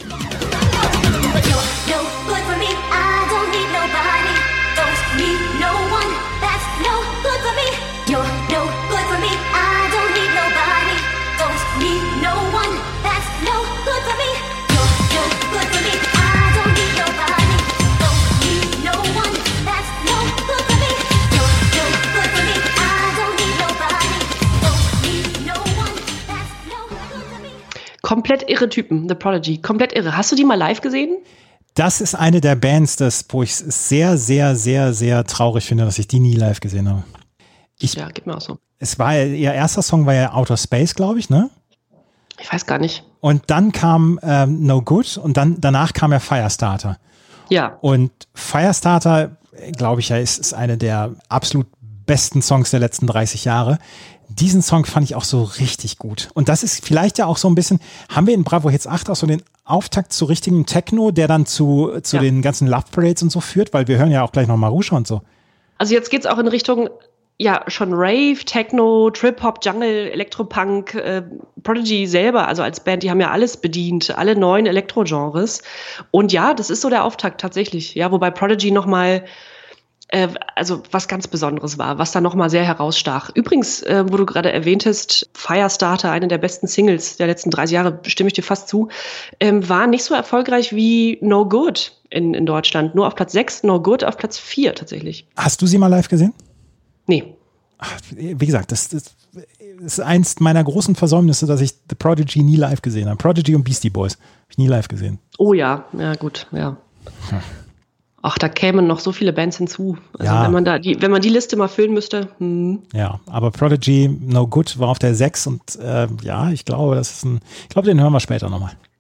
Komplett irre Typen, The Prodigy, komplett irre. Hast du die mal live gesehen? Das ist eine der Bands, das, wo ich es sehr, sehr, sehr, sehr traurig finde, dass ich die nie live gesehen habe. Ich, ja, geht mir auch so. Es war, ihr erster Song war ja Outer Space, glaube ich, ne? Ich weiß gar nicht. Und dann kam ähm, No Good und dann danach kam ja Firestarter. Ja. Und Firestarter, glaube ich ja, ist, ist eine der absolut besten Songs der letzten dreißig Jahre. Diesen Song fand ich auch so richtig gut. Und das ist vielleicht ja auch so ein bisschen, haben wir in Bravo Hits acht auch so den Auftakt zu richtigem Techno, der dann zu, zu ja. den ganzen Love Parades und so führt, weil wir hören ja auch gleich noch Marusha und so. Also jetzt geht's auch in Richtung, ja, schon Rave, Techno, Trip-Hop, Jungle, Elektropunk, äh, Prodigy selber, also als Band, die haben ja alles bedient, alle neuen Elektro-Genres. Und ja, das ist so der Auftakt tatsächlich. Ja, wobei Prodigy nochmal Äh, also was ganz Besonderes war, was da nochmal sehr herausstach. Übrigens, äh, wo du gerade erwähntest, Firestarter, eine der besten Singles der letzten dreißig Jahre, stimme ich dir fast zu, ähm, war nicht so erfolgreich wie No Good in, in Deutschland. Nur auf Platz sechs, No Good auf Platz vier tatsächlich. Hast du sie mal live gesehen? Nee. Ach, wie gesagt, das, das ist eins meiner großen Versäumnisse, dass ich The Prodigy nie live gesehen habe. Prodigy und Beastie Boys habe ich nie live gesehen. Oh ja, ja gut, ja. Hm. Ach, da kämen noch so viele Bands hinzu. Also ja. wenn man da die, wenn man die Liste mal füllen müsste. Hm. Ja, aber Prodigy No Good war auf der sechs und äh, ja, ich glaube, das ist ein, ich glaube, den hören wir später nochmal.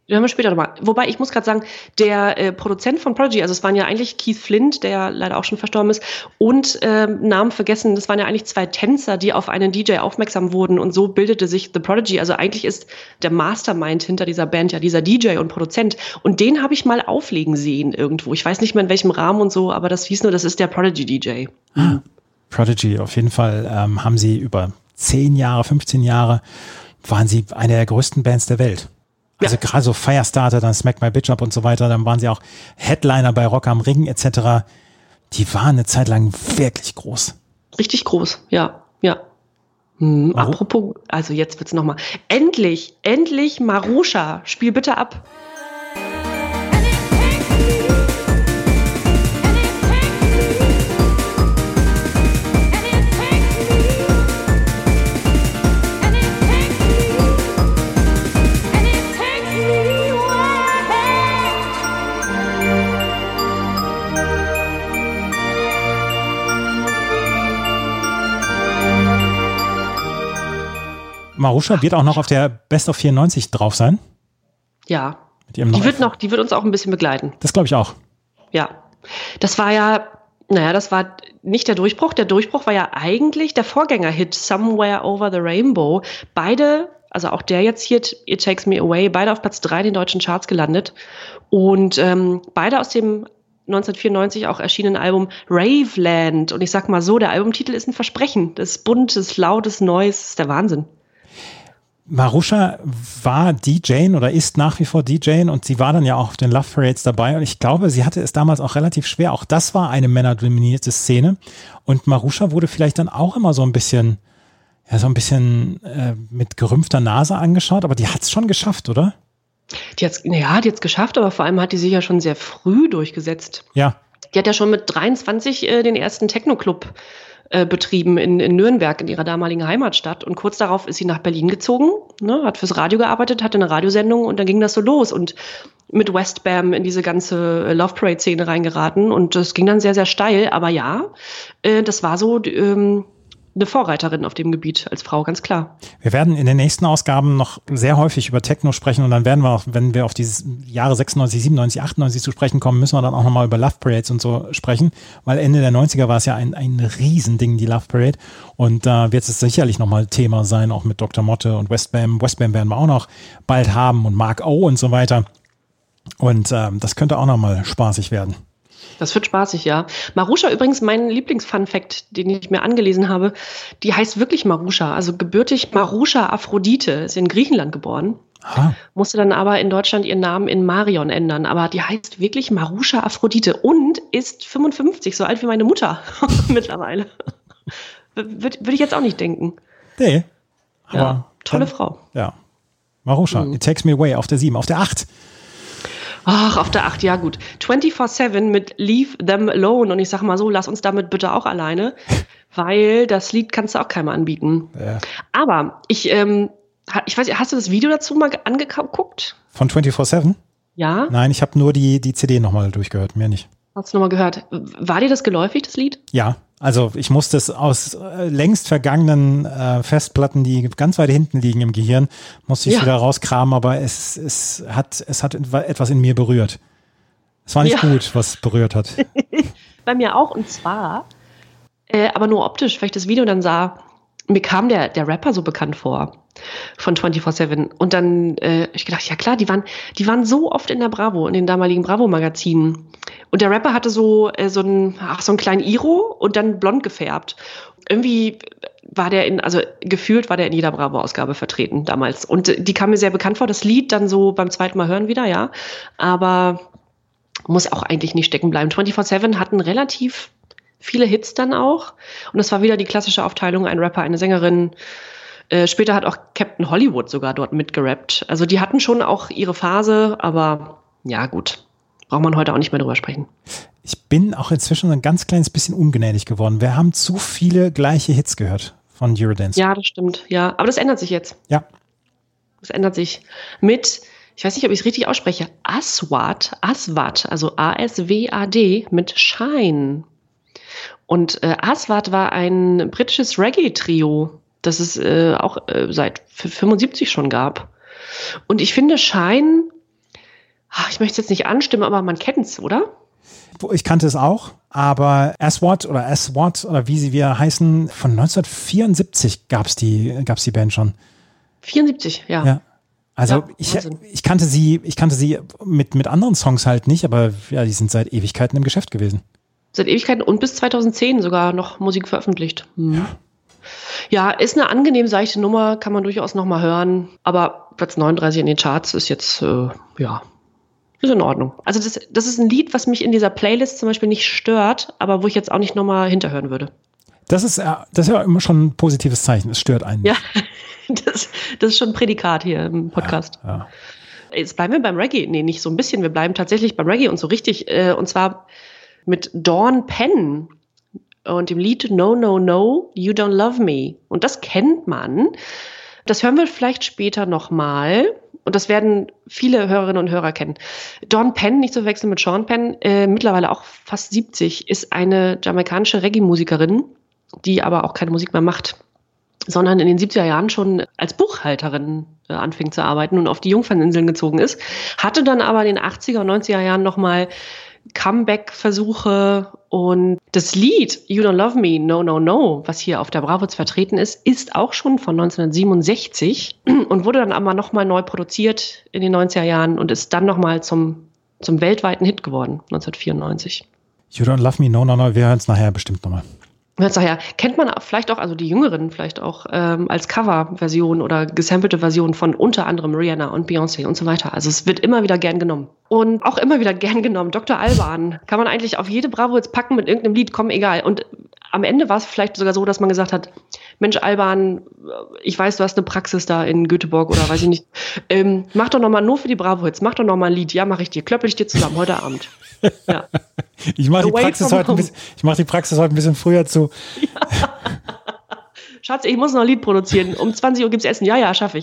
Den haben wir später nochmal. Wobei, ich muss gerade sagen, der äh, Produzent von Prodigy, also es waren ja eigentlich Keith Flint, der ja leider auch schon verstorben ist, und äh, Namen vergessen, das waren ja eigentlich zwei Tänzer, die auf einen D J aufmerksam wurden und so bildete sich The Prodigy. Also eigentlich ist der Mastermind hinter dieser Band ja dieser D J und Produzent. Und den habe ich mal auflegen sehen irgendwo. Ich weiß nicht mehr in welchem Rahmen und so, aber das hieß nur, das ist der Prodigy D J. Ah, Prodigy, auf jeden Fall ähm, haben sie über zehn Jahre, fünfzehn Jahre, waren sie eine der größten Bands der Welt. Also ja. Gerade so Firestarter, dann Smack My Bitch Up und so weiter, dann waren sie auch Headliner bei Rock am Ring et cetera. Die waren eine Zeit lang wirklich groß. Richtig groß, ja, ja. Hm, apropos, also jetzt wird's nochmal. Endlich, endlich Marusha, spiel bitte ab. Marusha wird auch noch auf der Best of vierundneunzig drauf sein. Ja, die wird noch, die wird uns auch ein bisschen begleiten. Das glaube ich auch. Ja, das war ja, naja, das war nicht der Durchbruch. Der Durchbruch war ja eigentlich der Vorgängerhit Somewhere Over the Rainbow. Beide, also auch der jetzt hier, It Takes Me Away, beide auf Platz drei in den deutschen Charts gelandet. Und ähm, beide aus dem neunzehnhundertvierundneunzig auch erschienenen Album Raveland. Und ich sag mal so, der Albumtitel ist ein Versprechen. Das ist buntes, lautes, neues, das ist der Wahnsinn. Marusha war D J oder ist nach wie vor D J und sie war dann ja auch auf den Love Parades dabei und ich glaube, sie hatte es damals auch relativ schwer. Auch das war eine männerdominierte Szene und Marusha wurde vielleicht dann auch immer so ein bisschen, ja, so ein bisschen äh, mit gerümpfter Nase angeschaut, aber die hat es schon geschafft, oder? Die hat's, ja, die hat es geschafft, aber vor allem hat die sich ja schon sehr früh durchgesetzt. Ja. Die hat ja schon mit dreiundzwanzig äh, den ersten Techno-Club äh, betrieben in, in Nürnberg, in ihrer damaligen Heimatstadt. Und kurz darauf ist sie nach Berlin gezogen, ne, hat fürs Radio gearbeitet, hatte eine Radiosendung und dann ging das so los. Und mit Westbam in diese ganze Love Parade-Szene reingeraten. Und das ging dann sehr, sehr steil. Aber ja, äh, das war so ähm, eine Vorreiterin auf dem Gebiet als Frau, ganz klar. Wir werden in den nächsten Ausgaben noch sehr häufig über Techno sprechen und dann werden wir auch, wenn wir auf diese Jahre sechsundneunzig, siebenundneunzig, achtundneunzig zu sprechen kommen, müssen wir dann auch nochmal über Love Parades und so sprechen, weil Ende der neunziger war es ja ein, ein Riesending, die Love Parade, und da äh, wird es sicherlich nochmal Thema sein, auch mit Doktor Motte und Westbam. Westbam werden wir auch noch bald haben und Mark O und so weiter, und ähm, das könnte auch nochmal spaßig werden. Das wird spaßig, ja. Marusha übrigens, mein Lieblings-Fun-Fact, den ich mir angelesen habe, die heißt wirklich Marusha, also gebürtig Marusha Aphrodite, ist in Griechenland geboren, Aha. musste dann aber in Deutschland ihren Namen in Marion ändern, aber die heißt wirklich Marusha Aphrodite und ist fünfundfünfzig, so alt wie meine Mutter mittlerweile. Würde würd ich jetzt auch nicht denken. Nee. Aber ja, tolle dann, Frau. Ja. Marusha, mhm. It Takes Me Away auf der sieben, auf der acht. Ach, auf der acht, ja gut. vierundzwanzig sieben mit Leave Them Alone. Und ich sag mal so, lass uns damit bitte auch alleine, weil das Lied kannst du auch keinem anbieten. Ja. Aber ich, ähm, ich weiß nicht, hast du das Video dazu mal angeguckt? Von vierundzwanzig sieben? Ja. Nein, ich habe nur die, die C D nochmal durchgehört, mehr nicht. Hast du nochmal gehört? War dir das geläufig, das Lied? Ja. Also ich musste es aus äh, längst vergangenen äh, Festplatten, die ganz weit hinten liegen im Gehirn, musste ich ja. wieder rauskramen, aber es, es, hat, es hat etwas in mir berührt. Es war nicht ja. gut, was berührt hat. Bei mir auch, und zwar, äh, aber nur optisch, weil ich das Video dann sah, mir kam der, der Rapper so bekannt vor von vierundzwanzig sieben. Und dann äh, ich gedacht, ja klar, die waren, die waren so oft in der Bravo, in den damaligen Bravo-Magazinen. Und der Rapper hatte so, äh, so, einen, ach, so einen kleinen Iro und dann blond gefärbt. Irgendwie war der in, also gefühlt war der in jeder Bravo-Ausgabe vertreten damals. Und die kam mir sehr bekannt vor. Das Lied dann so beim zweiten Mal hören wieder, ja. Aber muss auch eigentlich nicht stecken bleiben. vierundzwanzig sieben hatten relativ viele Hits dann auch. Und das war wieder die klassische Aufteilung, ein Rapper, eine Sängerin. Äh, später hat auch Captain Hollywood sogar dort mitgerappt. Also die hatten schon auch ihre Phase, aber ja gut, braucht man heute auch nicht mehr drüber sprechen. Ich bin auch inzwischen ein ganz kleines bisschen ungnädig geworden. Wir haben zu viele gleiche Hits gehört von Eurodance. Ja, das stimmt, ja. Aber das ändert sich jetzt. Ja. Das ändert sich mit, ich weiß nicht, ob ich es richtig ausspreche, Aswad, Aswad, also A S W A D mit Shine. Und äh, Aswad war ein britisches Reggae-Trio, das es äh, auch äh, seit fünfundsiebzig schon gab. Und ich finde, Shine Ach, ich möchte es jetzt nicht anstimmen, aber man kennt es, oder? Ich kannte es auch, aber Aswad oder Aswad oder wie sie wir heißen, von neunzehnhundertvierundsiebzig gab es die, gab's die Band schon. vierundsiebzig, ja. Ja. Also ja, ich, ich kannte sie, ich kannte sie mit, mit anderen Songs halt nicht, aber ja, die sind seit Ewigkeiten im Geschäft gewesen. Seit Ewigkeiten und bis zweitausendzehn sogar noch Musik veröffentlicht. Hm. Ja. Ja, ist eine angenehm seichte Nummer, kann man durchaus nochmal hören, aber Platz neununddreißig in den Charts ist jetzt, äh, ja, ist in Ordnung. Also das, das ist ein Lied, was mich in dieser Playlist zum Beispiel nicht stört, aber wo ich jetzt auch nicht nochmal hinterhören würde. Das ist, das ist ja immer schon ein positives Zeichen, es stört einen. Ja, das, das ist schon ein Prädikat hier im Podcast. Ja, ja. Jetzt bleiben wir beim Reggae. Nee, nicht so ein bisschen, wir bleiben tatsächlich beim Reggae und so richtig, äh, und zwar mit Dawn Penn und dem Lied No, No, No, You Don't Love Me. Und das kennt man. Das hören wir vielleicht später nochmal. Und das werden viele Hörerinnen und Hörer kennen. Dawn Penn, nicht zu verwechseln mit Sean Penn, äh, mittlerweile auch fast siebzig, ist eine jamaikanische Reggae-Musikerin, die aber auch keine Musik mehr macht, sondern in den siebziger Jahren schon als Buchhalterin äh, anfing zu arbeiten und auf die Jungferninseln gezogen ist. Hatte dann aber in den achtziger und neunziger Jahren nochmal Comeback-Versuche und das Lied You Don't Love Me, No, No, No, was hier auf der Bravo vertreten ist, ist auch schon von neunzehnhundertsiebenundsechzig und wurde dann aber nochmal neu produziert in den neunziger Jahren und ist dann nochmal zum, zum weltweiten Hit geworden, neunzehnhundertvierundneunzig. You Don't Love Me, No, No, No, wir hören es nachher bestimmt nochmal. Daher kennt man vielleicht auch, also die Jüngeren vielleicht auch, ähm, als Coverversion oder gesampelte Version von unter anderem Rihanna und Beyoncé und so weiter. Also es wird immer wieder gern genommen. Und auch immer wieder gern genommen. Doktor Alban kann man eigentlich auf jede Bravo jetzt packen mit irgendeinem Lied, komm, egal. Und am Ende war es vielleicht sogar so, dass man gesagt hat, Mensch, Alban, ich weiß, du hast eine Praxis da in Göteborg oder weiß ich nicht. Ähm, mach doch nochmal nur für die Bravo-Hits, mach doch nochmal ein Lied. Ja, mach ich dir, klöppel ich dir zusammen heute Abend. Ja. Ich mache die, mach die Praxis heute ein bisschen früher zu. Ja. Schatz, ich muss noch ein Lied produzieren. Um zwanzig Uhr gibt's Essen. Ja, ja, schaffe ich.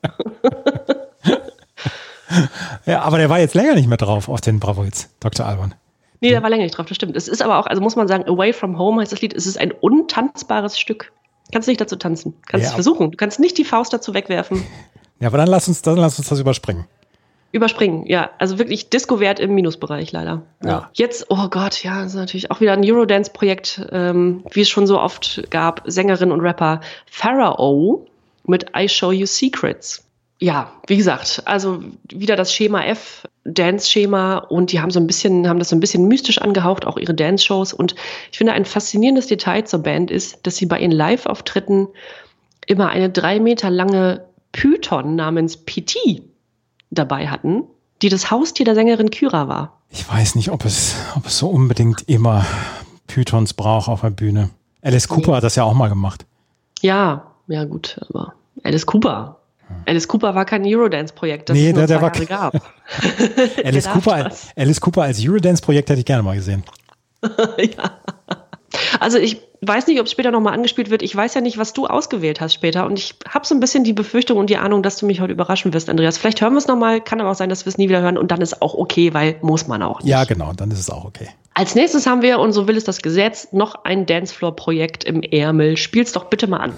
Ja, aber der war jetzt länger nicht mehr drauf auf den Bravo-Hits, Doktor Alban. Nee, der war länger nicht drauf, das stimmt. Es ist aber auch, also muss man sagen, Away From Home heißt das Lied, es ist ein untanzbares Stück. Kannst nicht dazu tanzen. Kannst ja, es versuchen. Du kannst nicht die Faust dazu wegwerfen. Ja, aber dann lass uns, dann lass uns das überspringen. Überspringen, ja. Also wirklich Disco-Wert im Minusbereich leider. Ja. Ja. Jetzt, oh Gott, ja, das ist natürlich auch wieder ein Eurodance-Projekt, ähm, wie es schon so oft gab. Sängerin und Rapper Pharaoh mit I Show You Secrets. Ja, wie gesagt, also wieder das Schema F, Dance-Schema, und die haben so ein bisschen, haben das so ein bisschen mystisch angehaucht, auch ihre Dance-Shows. Und ich finde, ein faszinierendes Detail zur Band ist, dass sie bei ihren Live-Auftritten immer eine drei Meter lange Python namens P T dabei hatten, die das Haustier der Sängerin Kyra war. Ich weiß nicht, ob es, ob es so unbedingt immer Pythons braucht auf der Bühne. Alice Cooper nee. hat das ja auch mal gemacht. Ja, ja gut, aber Alice Cooper. Hm. Alice Cooper war kein Eurodance-Projekt, das nee, es nur der, der zwei war Jahre gab. Alice, Cooper, Alice Cooper als Eurodance-Projekt hätte ich gerne mal gesehen. Ja. Also ich weiß nicht, ob es später nochmal angespielt wird. Ich weiß ja nicht, was du ausgewählt hast später. Und ich habe so ein bisschen die Befürchtung und die Ahnung, dass du mich heute überraschen wirst, Andreas. Vielleicht hören wir es nochmal, kann aber auch sein, dass wir es nie wieder hören. Und dann ist auch okay, weil muss man auch nicht. Ja, genau, dann ist es auch okay. Als nächstes haben wir, und so will es das Gesetz, noch ein Dancefloor-Projekt im Ärmel. Spiel's doch bitte mal an.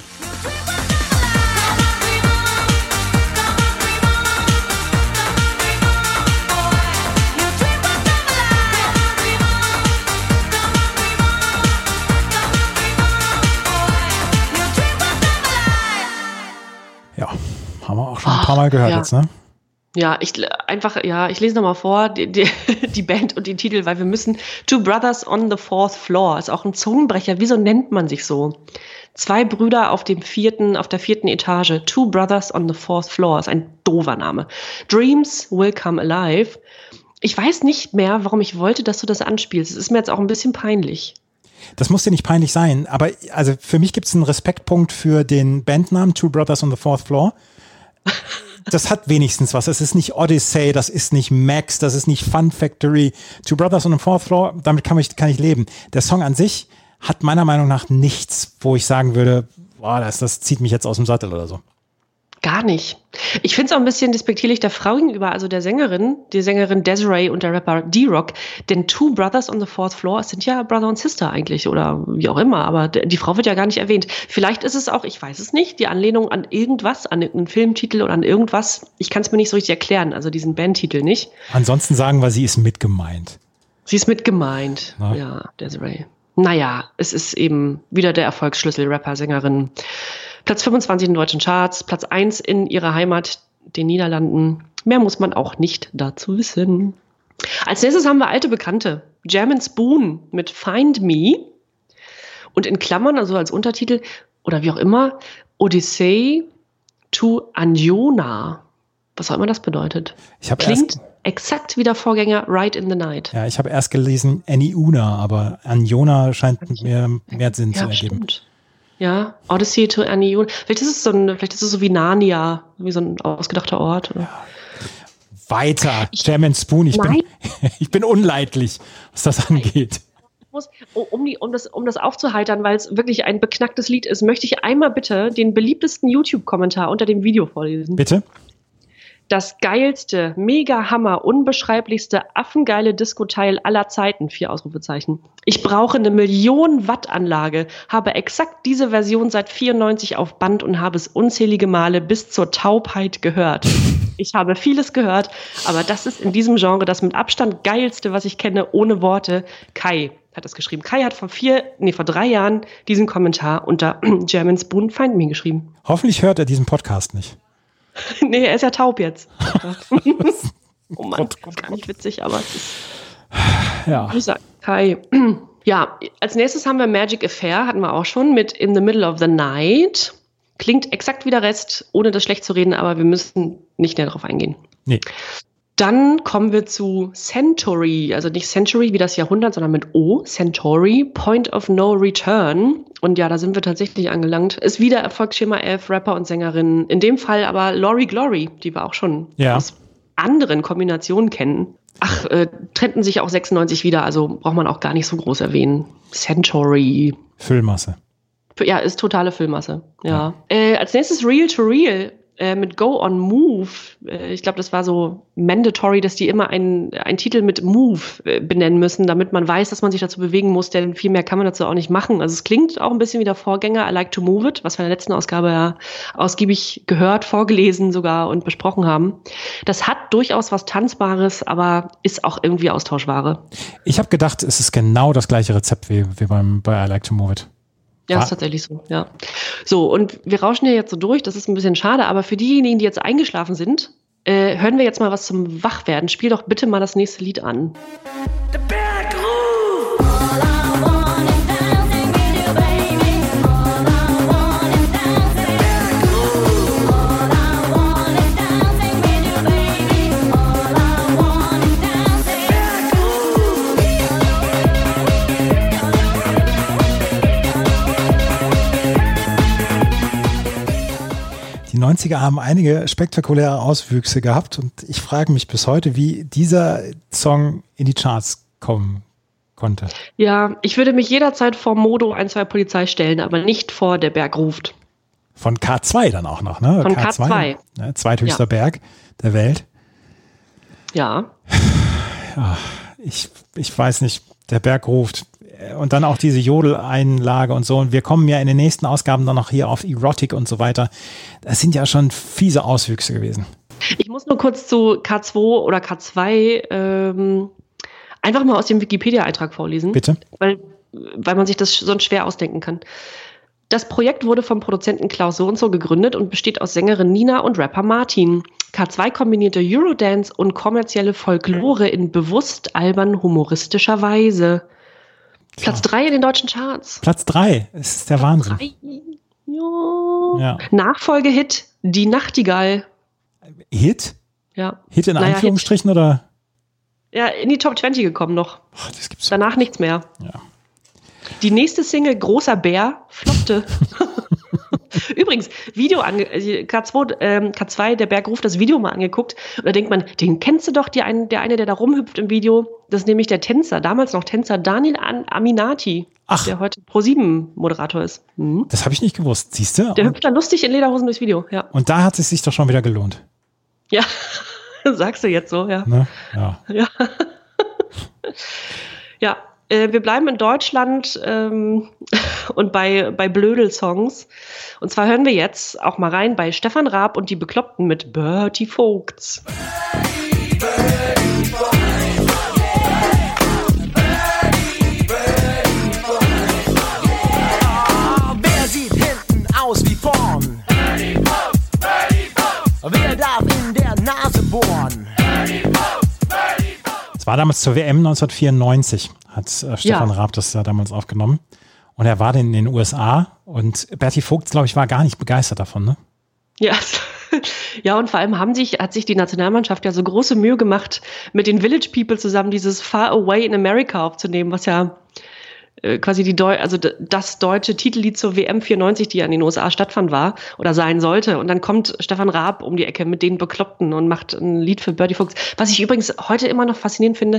Ja, haben wir auch schon ein paar Mal gehört ja. jetzt, ne? Ja, ich einfach, ja, ich lese nochmal vor, die, die, die Band und den Titel, weil wir müssen. Two Brothers on the Fourth Floor ist auch ein Zungenbrecher. Wieso nennt man sich so? Zwei Brüder auf dem vierten, auf der vierten Etage. Two Brothers on the Fourth Floor ist ein doofer Name. Dreams Will Come Alive. Ich weiß nicht mehr, warum ich wollte, dass du das anspielst. Es ist mir jetzt auch ein bisschen peinlich. Das muss dir nicht peinlich sein, aber also für mich gibt es einen Respektpunkt für den Bandnamen Two Brothers on the Fourth Floor. Das hat wenigstens was. Das ist nicht Odyssey, das ist nicht Max, das ist nicht Fun Factory. Two Brothers on the Fourth Floor, damit kann ich, kann ich leben. Der Song an sich hat meiner Meinung nach nichts, wo ich sagen würde, boah, das, das zieht mich jetzt aus dem Sattel oder so. Gar nicht. Ich finde es auch ein bisschen despektierlich der Frau gegenüber, also der Sängerin, die Sängerin Desiree und der Rapper D-Rock. Denn Two Brothers on the Fourth Floor sind ja Brother und Sister eigentlich oder wie auch immer. Aber die Frau wird ja gar nicht erwähnt. Vielleicht ist es auch, ich weiß es nicht, die Anlehnung an irgendwas, an irgendeinen Filmtitel oder an irgendwas. Ich kann es mir nicht so richtig erklären, also diesen Bandtitel nicht. Ansonsten sagen wir, sie ist mitgemeint. Sie ist mitgemeint, Na? ja, Desiree. Naja, es ist eben wieder der Erfolgsschlüssel, Rapper, Sängerin. Platz fünfundzwanzig in den deutschen Charts, Platz eins in ihrer Heimat, den Niederlanden. Mehr muss man auch nicht dazu wissen. Als nächstes haben wir alte Bekannte. Jam Spoon mit Find Me. Und in Klammern, also als Untertitel, oder wie auch immer, Odyssey to Anjona. Was auch immer das bedeutet. Ich hab Klingt erst, exakt wie der Vorgänger Ride in the Night. ja, ich habe erst gelesen Aniuna, aber Anjona scheint mir mehr Sinn zu Ja, ergeben. stimmt. Ja, Odyssey to Anjona. Vielleicht ist es so ein, vielleicht ist es so wie Narnia, wie so ein ausgedachter Ort. Oder? Weiter, Jam and Spoon, ich bin, Nein. ich bin unleidlich, was das angeht. Muss, um, die, um, das, um das aufzuheitern, weil es wirklich ein beknacktes Lied ist, möchte ich einmal bitte den beliebtesten YouTube-Kommentar unter dem Video vorlesen. Bitte? Das geilste, mega Hammer, unbeschreiblichste, affengeile Disco-Teil aller Zeiten, vier Ausrufezeichen. Ich brauche eine Million Watt Anlage, habe exakt diese Version seit vierundneunzig auf Band und habe es unzählige Male bis zur Taubheit gehört. Ich habe vieles gehört, aber das ist in diesem Genre das mit Abstand geilste, was ich kenne, ohne Worte. Kai hat das geschrieben. Kai hat vor vier, nee, vor drei Jahren diesen Kommentar unter Jam Spoon Find Me geschrieben. Hoffentlich hört er diesen Podcast nicht. Nee, er ist ja taub jetzt. Oh Mann, das ist gar nicht witzig, aber es ist... Ja. Grüße, Kai. Ja, als nächstes haben wir Magic Affair, hatten wir auch schon, mit In the Middle of the Night. Klingt exakt wie der Rest, ohne das schlecht zu reden, aber wir müssen nicht näher drauf eingehen. Nee. Dann kommen wir zu Century, also nicht Century wie das Jahrhundert, sondern mit O, Century, Point of No Return. Und ja, da sind wir tatsächlich angelangt. Ist wieder Erfolgsschema elf, Rapper und Sängerin. In dem Fall aber Lori Glory, die wir auch schon Ja. aus anderen Kombinationen kennen. Ach, äh, trennten sich auch sechsundneunzig wieder, also braucht man auch gar nicht so groß erwähnen. Century. Füllmasse. Ja, ist totale Füllmasse. Ja. ja. Äh, als nächstes Real to Real äh, mit Go on Move. Äh, ich glaube, das war so mandatory, dass die immer einen, einen Titel mit Move äh, benennen müssen, damit man weiß, dass man sich dazu bewegen muss, denn viel mehr kann man dazu auch nicht machen. Also es klingt auch ein bisschen wie der Vorgänger I Like to Move It, was wir in der letzten Ausgabe ja ausgiebig gehört, vorgelesen sogar und besprochen haben. Das hat durchaus was Tanzbares, aber ist auch irgendwie Austauschware. Ich habe gedacht, es ist genau das gleiche Rezept wie, wie beim, bei I Like to Move It. Ja, ist tatsächlich so, ja. So, und wir rauschen ja jetzt so durch, das ist ein bisschen schade, aber für diejenigen, die jetzt eingeschlafen sind, äh, hören wir jetzt mal was zum Wachwerden. Spiel doch bitte mal das nächste Lied an. The Berg Groove. All I want is dancing with you, baby. All I want is dancing. Berg Groove. All I want is dancing with you, baby. All I want is dancing. Berg Groove. Die neunziger haben einige spektakuläre Auswüchse gehabt und ich frage mich bis heute, wie dieser Song in die Charts kommen konnte. Ja, ich würde mich jederzeit vor Modo eins zwei Polizei stellen, aber nicht vor Der Berg ruft. Von K zwei dann auch noch, ne? Von K zwei. Ne? Zweithöchster Ja. Berg der Welt. Ja. Ja, ich, ich weiß nicht, Der Berg ruft. Und dann auch diese Jodeleinlage und so. Und wir kommen ja in den nächsten Ausgaben dann noch hier auf Erotic und so weiter. Das sind ja schon fiese Auswüchse gewesen. Ich muss nur kurz zu K zwei oder K zwei ähm, einfach mal aus dem Wikipedia-Eintrag vorlesen. Bitte? Weil, weil man sich das sonst schwer ausdenken kann. Das Projekt wurde vom Produzenten Klaus So und so gegründet und besteht aus Sängerin Nina und Rapper Martin. K zwei kombinierte Eurodance und kommerzielle Folklore in bewusst albern humoristischer Weise. Platz drei in den deutschen Charts. Platz drei, das ist der Wahnsinn. Drei. Ja. Ja. Nachfolgehit Die Nachtigall. Hit? Ja. Hit in Naja, Anführungsstrichen oder? Ja, in die Top zwanzig gekommen noch. Ach, das gibt's. Danach nichts mehr. Ja. Die nächste Single, Großer Bär, floppte. Übrigens, Video ange K zwei, ähm, K zwei, Der Berg ruft, das Video mal angeguckt. Und da denkt man, den kennst du doch, die ein, der eine, der da rumhüpft im Video. Das ist nämlich der Tänzer, damals noch Tänzer, Daniel An Aminati. Ach. der heute Pro sieben Moderator ist. Mhm. Das habe ich nicht gewusst, siehst du? Der Und, hüpft da lustig in Lederhosen durchs Video, ja. und da hat es sich doch schon wieder gelohnt. Ja, sagst du jetzt so, ja. Ne? Ja. Ja, ja äh, wir bleiben in Deutschland ähm, und bei, bei Blödel-Songs. Und zwar hören wir jetzt auch mal rein bei Stefan Raab und die Bekloppten mit Bertie Vogts. Wer sieht hinten aus wie vorn? Wer darf in der Nase bohren? Es war damals zur W M neunzehnhundertvierundneunzig, hat äh, Stefan Ja. Raab das ja damals aufgenommen. Und er war in den U S A und Bertie Vogts, glaube ich, war gar nicht begeistert davon, ne? Ja, ja, und vor allem haben sich, hat sich die Nationalmannschaft ja so große Mühe gemacht, mit den Village People zusammen dieses Far Away in America aufzunehmen, was ja äh, quasi die Deu also d- das deutsche Titellied zur W M vierundneunzig, die ja in den U S A stattfand, war oder sein sollte. Und dann kommt Stefan Raab um die Ecke mit den Bekloppten und macht ein Lied für Bertie Vogts. Was ich übrigens heute immer noch faszinierend finde,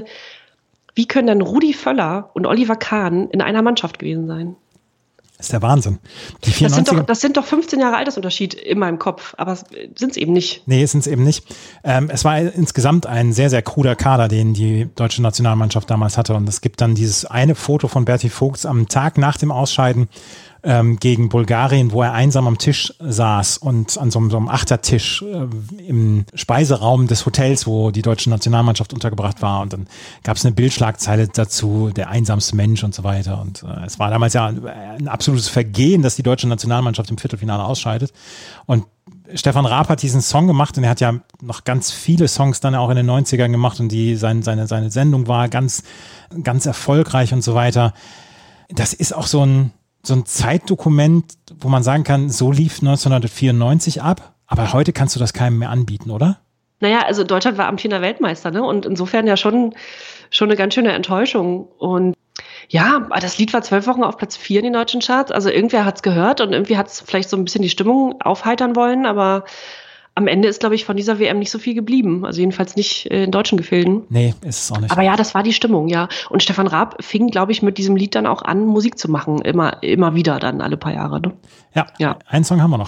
wie können dann Rudi Völler und Oliver Kahn in einer Mannschaft gewesen sein? Das ist der Wahnsinn. Die Das sind, vierundneunziger doch, das sind doch fünfzehn Jahre Altersunterschied in meinem Kopf, aber sind es eben nicht. Nee, sind es eben nicht. Ähm, es war insgesamt ein sehr, sehr kruder Kader, den die deutsche Nationalmannschaft damals hatte. Und es gibt dann dieses eine Foto von Bertie Vogts am Tag nach dem Ausscheiden ähm, gegen Bulgarien, wo er einsam am Tisch saß und an so einem, so einem Achtertisch äh, im Speiseraum des Hotels, wo die deutsche Nationalmannschaft untergebracht war. Und dann gab es eine Bildschlagzeile dazu, der einsamste Mensch und so weiter. Und äh, es war damals ja ein, ein absolutes Vergehen, dass die deutsche Nationalmannschaft im Viertelfinale ausscheidet. Und Stefan Raab hat diesen Song gemacht und er hat ja noch ganz viele Songs dann auch in den neunzigern gemacht und die, sein, seine, seine Sendung war ganz, ganz erfolgreich und so weiter. Das ist auch so ein, so ein Zeitdokument, wo man sagen kann, so lief neunzehnhundertvierundneunzig ab, aber heute kannst du das keinem mehr anbieten, oder? Naja, also Deutschland war amtierender Weltmeister, ne? Und insofern ja schon, schon eine ganz schöne Enttäuschung. Und ja, das Lied war zwölf Wochen auf Platz vier in den deutschen Charts. Also irgendwer hat's gehört und irgendwie hat's vielleicht so ein bisschen die Stimmung aufheitern wollen, aber am Ende ist, glaube ich, von dieser W M nicht so viel geblieben. Also jedenfalls nicht in deutschen Gefilden. Nee, ist es auch nicht. Aber ja, das war die Stimmung, ja. Und Stefan Raab fing, glaube ich, mit diesem Lied dann auch an, Musik zu machen. Immer, immer wieder dann, alle paar Jahre, ne? Ja, Ja. einen Song haben wir noch.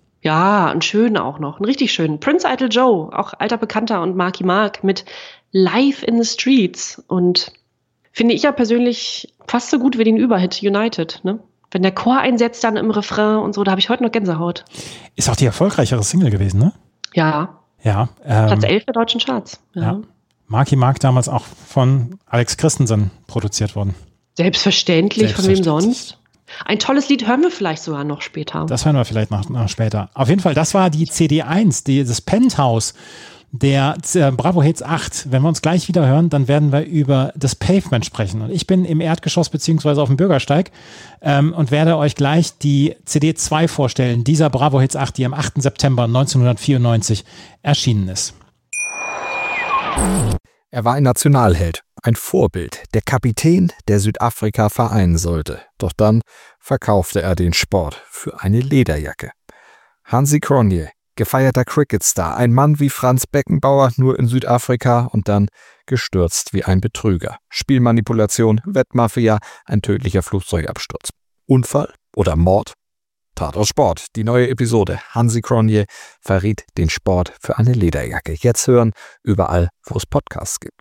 Ja, einen schönen auch noch, einen richtig schönen. Prince Idol Joe, auch alter Bekannter und Marky Mark mit Live in the Streets. Und finde ich ja persönlich fast so gut wie den Überhit United, ne? Wenn der Chor einsetzt dann im Refrain und so, da habe ich heute noch Gänsehaut. Ist auch die erfolgreichere Single gewesen, ne? Ja, Ja. Platz Ähm, elf der deutschen Charts. Ja. ja. Marky Mark damals auch von Alex Christensen produziert worden. Selbstverständlich, von wem Selbstverständlich. sonst? Ein tolles Lied hören wir vielleicht sogar noch später. Das hören wir vielleicht noch, noch später. Auf jeden Fall, das war die C D eins, die, das Penthouse der äh, Bravo Hits acht. Wenn wir uns gleich wieder hören, dann werden wir über das Pavement sprechen. Und ich bin im Erdgeschoss beziehungsweise auf dem Bürgersteig ähm, und werde euch gleich die C D zwei vorstellen, dieser Bravo Hits acht, die am achten September neunzehnhundertvierundneunzig erschienen ist. Er war ein Nationalheld, ein Vorbild, der Kapitän, der Südafrika vereinen sollte. Doch dann verkaufte er den Sport für eine Lederjacke. Hansi Cronje, gefeierter Cricketstar, ein Mann wie Franz Beckenbauer, nur in Südafrika und dann gestürzt wie ein Betrüger. Spielmanipulation, Wettmafia, ein tödlicher Flugzeugabsturz. Unfall oder Mord? Tatort Sport, die neue Episode. Hansi Cronje verriet den Sport für eine Lederjacke. Jetzt hören, überall, wo es Podcasts gibt.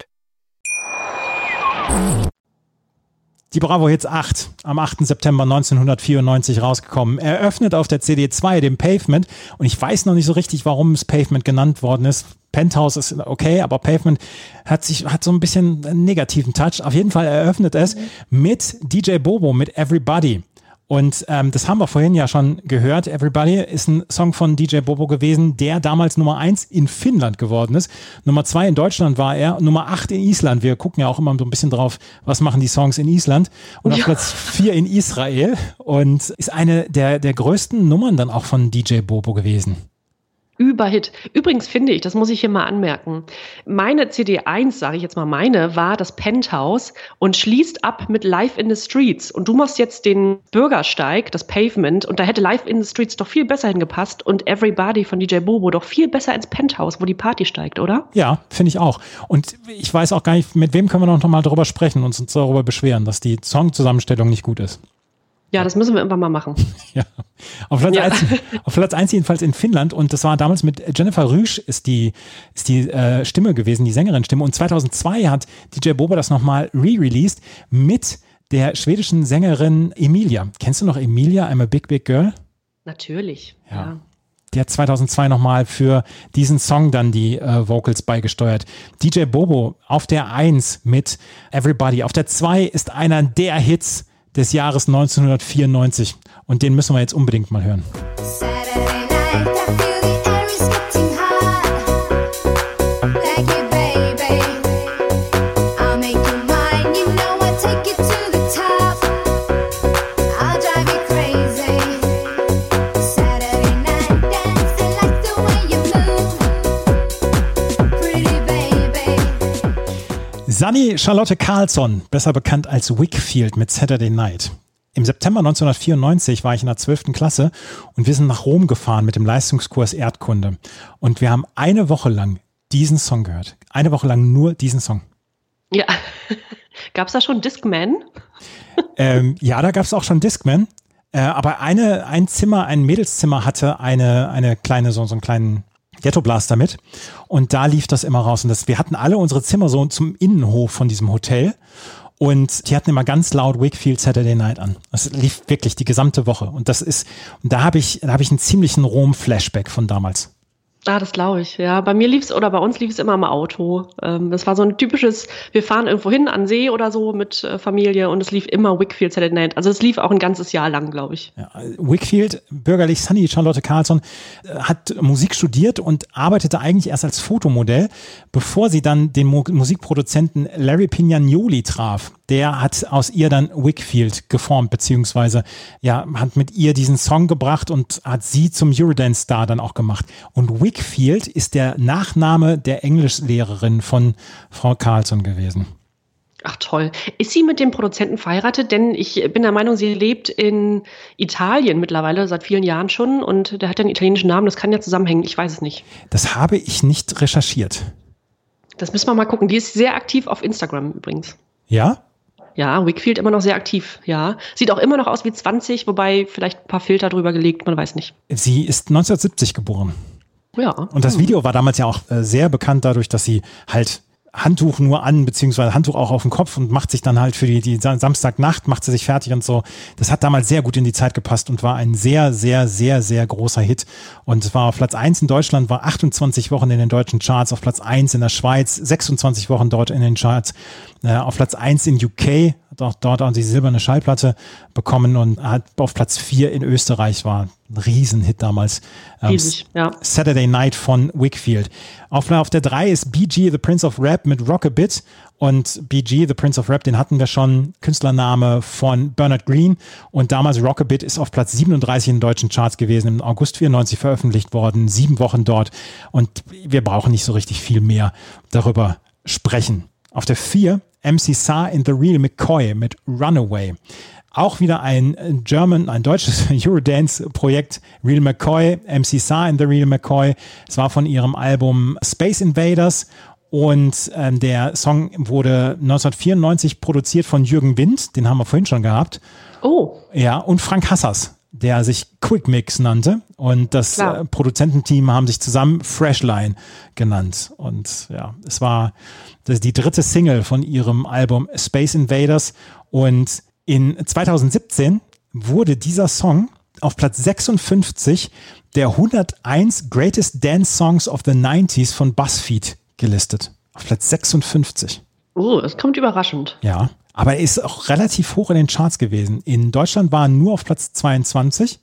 Die Bravo Hits acht, am achten September neunzehnhundertvierundneunzig rausgekommen, eröffnet auf der C D zwei, dem Pavement. Und ich weiß noch nicht so richtig, warum es Pavement genannt worden ist. Penthouse ist okay, aber Pavement hat sich, hat so ein bisschen einen negativen Touch. Auf jeden Fall eröffnet es mit D J Bobo, mit Everybody. Und ähm, das haben wir vorhin ja schon gehört. Everybody ist ein Song von D J Bobo gewesen, der damals Nummer eins in Finnland geworden ist. Nummer zwei in Deutschland war er, Nummer acht in Island. Wir gucken ja auch immer so ein bisschen drauf, was machen die Songs in Island. Und auf Ja. Platz vier in Israel. Und ist eine der, der größten Nummern dann auch von D J Bobo gewesen. Überhit. Übrigens finde ich, das muss ich hier mal anmerken, meine C D eins, sage ich jetzt mal meine, war das Penthouse und schließt ab mit Live in the Streets. Und du machst jetzt den Bürgersteig, das Pavement, und da hätte Live in the Streets doch viel besser hingepasst und Everybody von D J Bobo doch viel besser ins Penthouse, wo die Party steigt, oder? Ja, finde ich auch. Und ich weiß auch gar nicht, mit wem können wir noch mal darüber sprechen und uns darüber beschweren, dass die Songzusammenstellung nicht gut ist. Ja, das müssen wir irgendwann mal machen. Ja. Auf Platz, Ja. eins, auf Platz eins jedenfalls in Finnland, und das war damals mit Jennifer Rüsch ist die, ist die äh, Stimme gewesen, die Sängerin-Stimme, und zweitausendzwei hat D J Bobo das nochmal re-released mit der schwedischen Sängerin Emilia. Kennst du noch Emilia, I'm a Big Big Girl? Natürlich, Ja. ja. Die hat zweitausendzwei nochmal für diesen Song dann die äh, Vocals beigesteuert. D J Bobo auf der eins mit Everybody. Auf der zwei ist einer der Hits des Jahres neunzehnhundertvierundneunzig. Und den müssen wir jetzt unbedingt mal hören. Saturday night, I feel the air is getting hot. Like it, baby. I'll make you mine. You know I'll take it to the top. I'll drive you crazy. Saturday night, dancing like the way you move. Pretty baby. Sunny Charlotte Carlsson, besser bekannt als Wickfield mit Saturday Night. Im September neunzehnhundertvierundneunzig war ich in der zwölften Klasse und wir sind nach Rom gefahren mit dem Leistungskurs Erdkunde. Und wir haben eine Woche lang diesen Song gehört. Eine Woche lang nur diesen Song. Ja. Gab es da schon Discman? Ähm, ja, da gab es auch schon Discman. Äh, aber eine, ein Zimmer, ein Mädelszimmer hatte eine, eine kleine, so, so einen kleinen Ghetto-Blaster mit. Und da lief das immer raus. Und das, wir hatten alle unsere Zimmer so zum Innenhof von diesem Hotel. Und die hatten immer ganz laut Wickfield Saturday Night an. Das lief wirklich die gesamte Woche. Und das ist, und da habe ich, da habe ich einen ziemlichen Rom-Flashback von damals. Ah, das glaube ich, ja. Bei mir lief es, oder bei uns lief es immer im Auto. Ähm, das war so ein typisches, wir fahren irgendwo hin an See oder so mit äh, Familie und es lief immer Wickfield Saturday Night. Also es lief auch ein ganzes Jahr lang, glaube ich. Ja, Wickfield, bürgerlich Sunny Charlotte Carlsson, äh, hat Musik studiert und arbeitete eigentlich erst als Fotomodell, bevor sie dann den Mo- Musikproduzenten Larry Pignanoli traf. Der hat aus ihr dann Wickfield geformt, beziehungsweise ja, hat mit ihr diesen Song gebracht und hat sie zum Eurodance-Star dann auch gemacht. Und Wickfield ist der Nachname der Englischlehrerin von Frau Carlsson gewesen. Ach toll. Ist sie mit dem Produzenten verheiratet? Denn ich bin der Meinung, sie lebt in Italien mittlerweile, seit vielen Jahren schon. Und der hat ja einen italienischen Namen, das kann ja zusammenhängen, ich weiß es nicht. Das habe ich nicht recherchiert. Das müssen wir mal gucken. Die ist sehr aktiv auf Instagram übrigens. Ja? Ja, Wickfield immer noch sehr aktiv, ja. Sieht auch immer noch aus wie zwanzig, wobei vielleicht ein paar Filter drüber gelegt, man weiß nicht. Sie ist neunzehnhundertsiebzig geboren. Ja. Und das Video war damals ja auch äh, sehr bekannt dadurch, dass sie halt Handtuch nur an, beziehungsweise Handtuch auch auf dem Kopf und macht sich dann halt für die, die Samstagnacht, macht sie sich fertig und so. Das hat damals sehr gut in die Zeit gepasst und war ein sehr, sehr, sehr, sehr großer Hit. Und es war auf Platz eins in Deutschland, war achtundzwanzig Wochen in den deutschen Charts, auf Platz eins in der Schweiz, sechsundzwanzig Wochen dort in den Charts, äh, auf Platz eins in U K, dort, dort auch die silberne Schallplatte bekommen und hat auf Platz vier in Österreich, war ein Riesenhit damals. Ähm, Riesig, ja. Saturday Night von Wickfield. Auf, auf der drei ist B G, The Prince of Rap mit Rock-a-Bit. Und B G, The Prince of Rap, den hatten wir schon, Künstlername von Bernard Green. Und damals Rock-a-Bit ist auf Platz siebenunddreißig in den deutschen Charts gewesen, im August vierundneunzig veröffentlicht worden, sieben Wochen dort. Und wir brauchen nicht so richtig viel mehr darüber sprechen. Auf der vier, M C Saar in The Real McCoy mit Runaway. Auch wieder ein German, ein deutsches Eurodance-Projekt, Real McCoy, M C Saar in The Real McCoy. Es war von ihrem Album Space Invaders und äh, der Song wurde neunzehnhundertvierundneunzig produziert von Jürgen Wind, den haben wir vorhin schon gehabt. Oh. Ja, und Frank Hassers, der sich Quick Mix nannte. Und das äh, Produzententeam haben sich zusammen Freshline genannt. Und ja, es war das die dritte Single von ihrem Album Space Invaders. Und in zweitausendsiebzehn wurde dieser Song auf Platz sechsundfünfzig der hunderteins Greatest Dance Songs of the nineties von BuzzFeed gelistet. Auf Platz sechsundfünfzig. Oh, das kommt überraschend. Ja, aber er ist auch relativ hoch in den Charts gewesen. In Deutschland war er nur auf Platz zweiundzwanzig,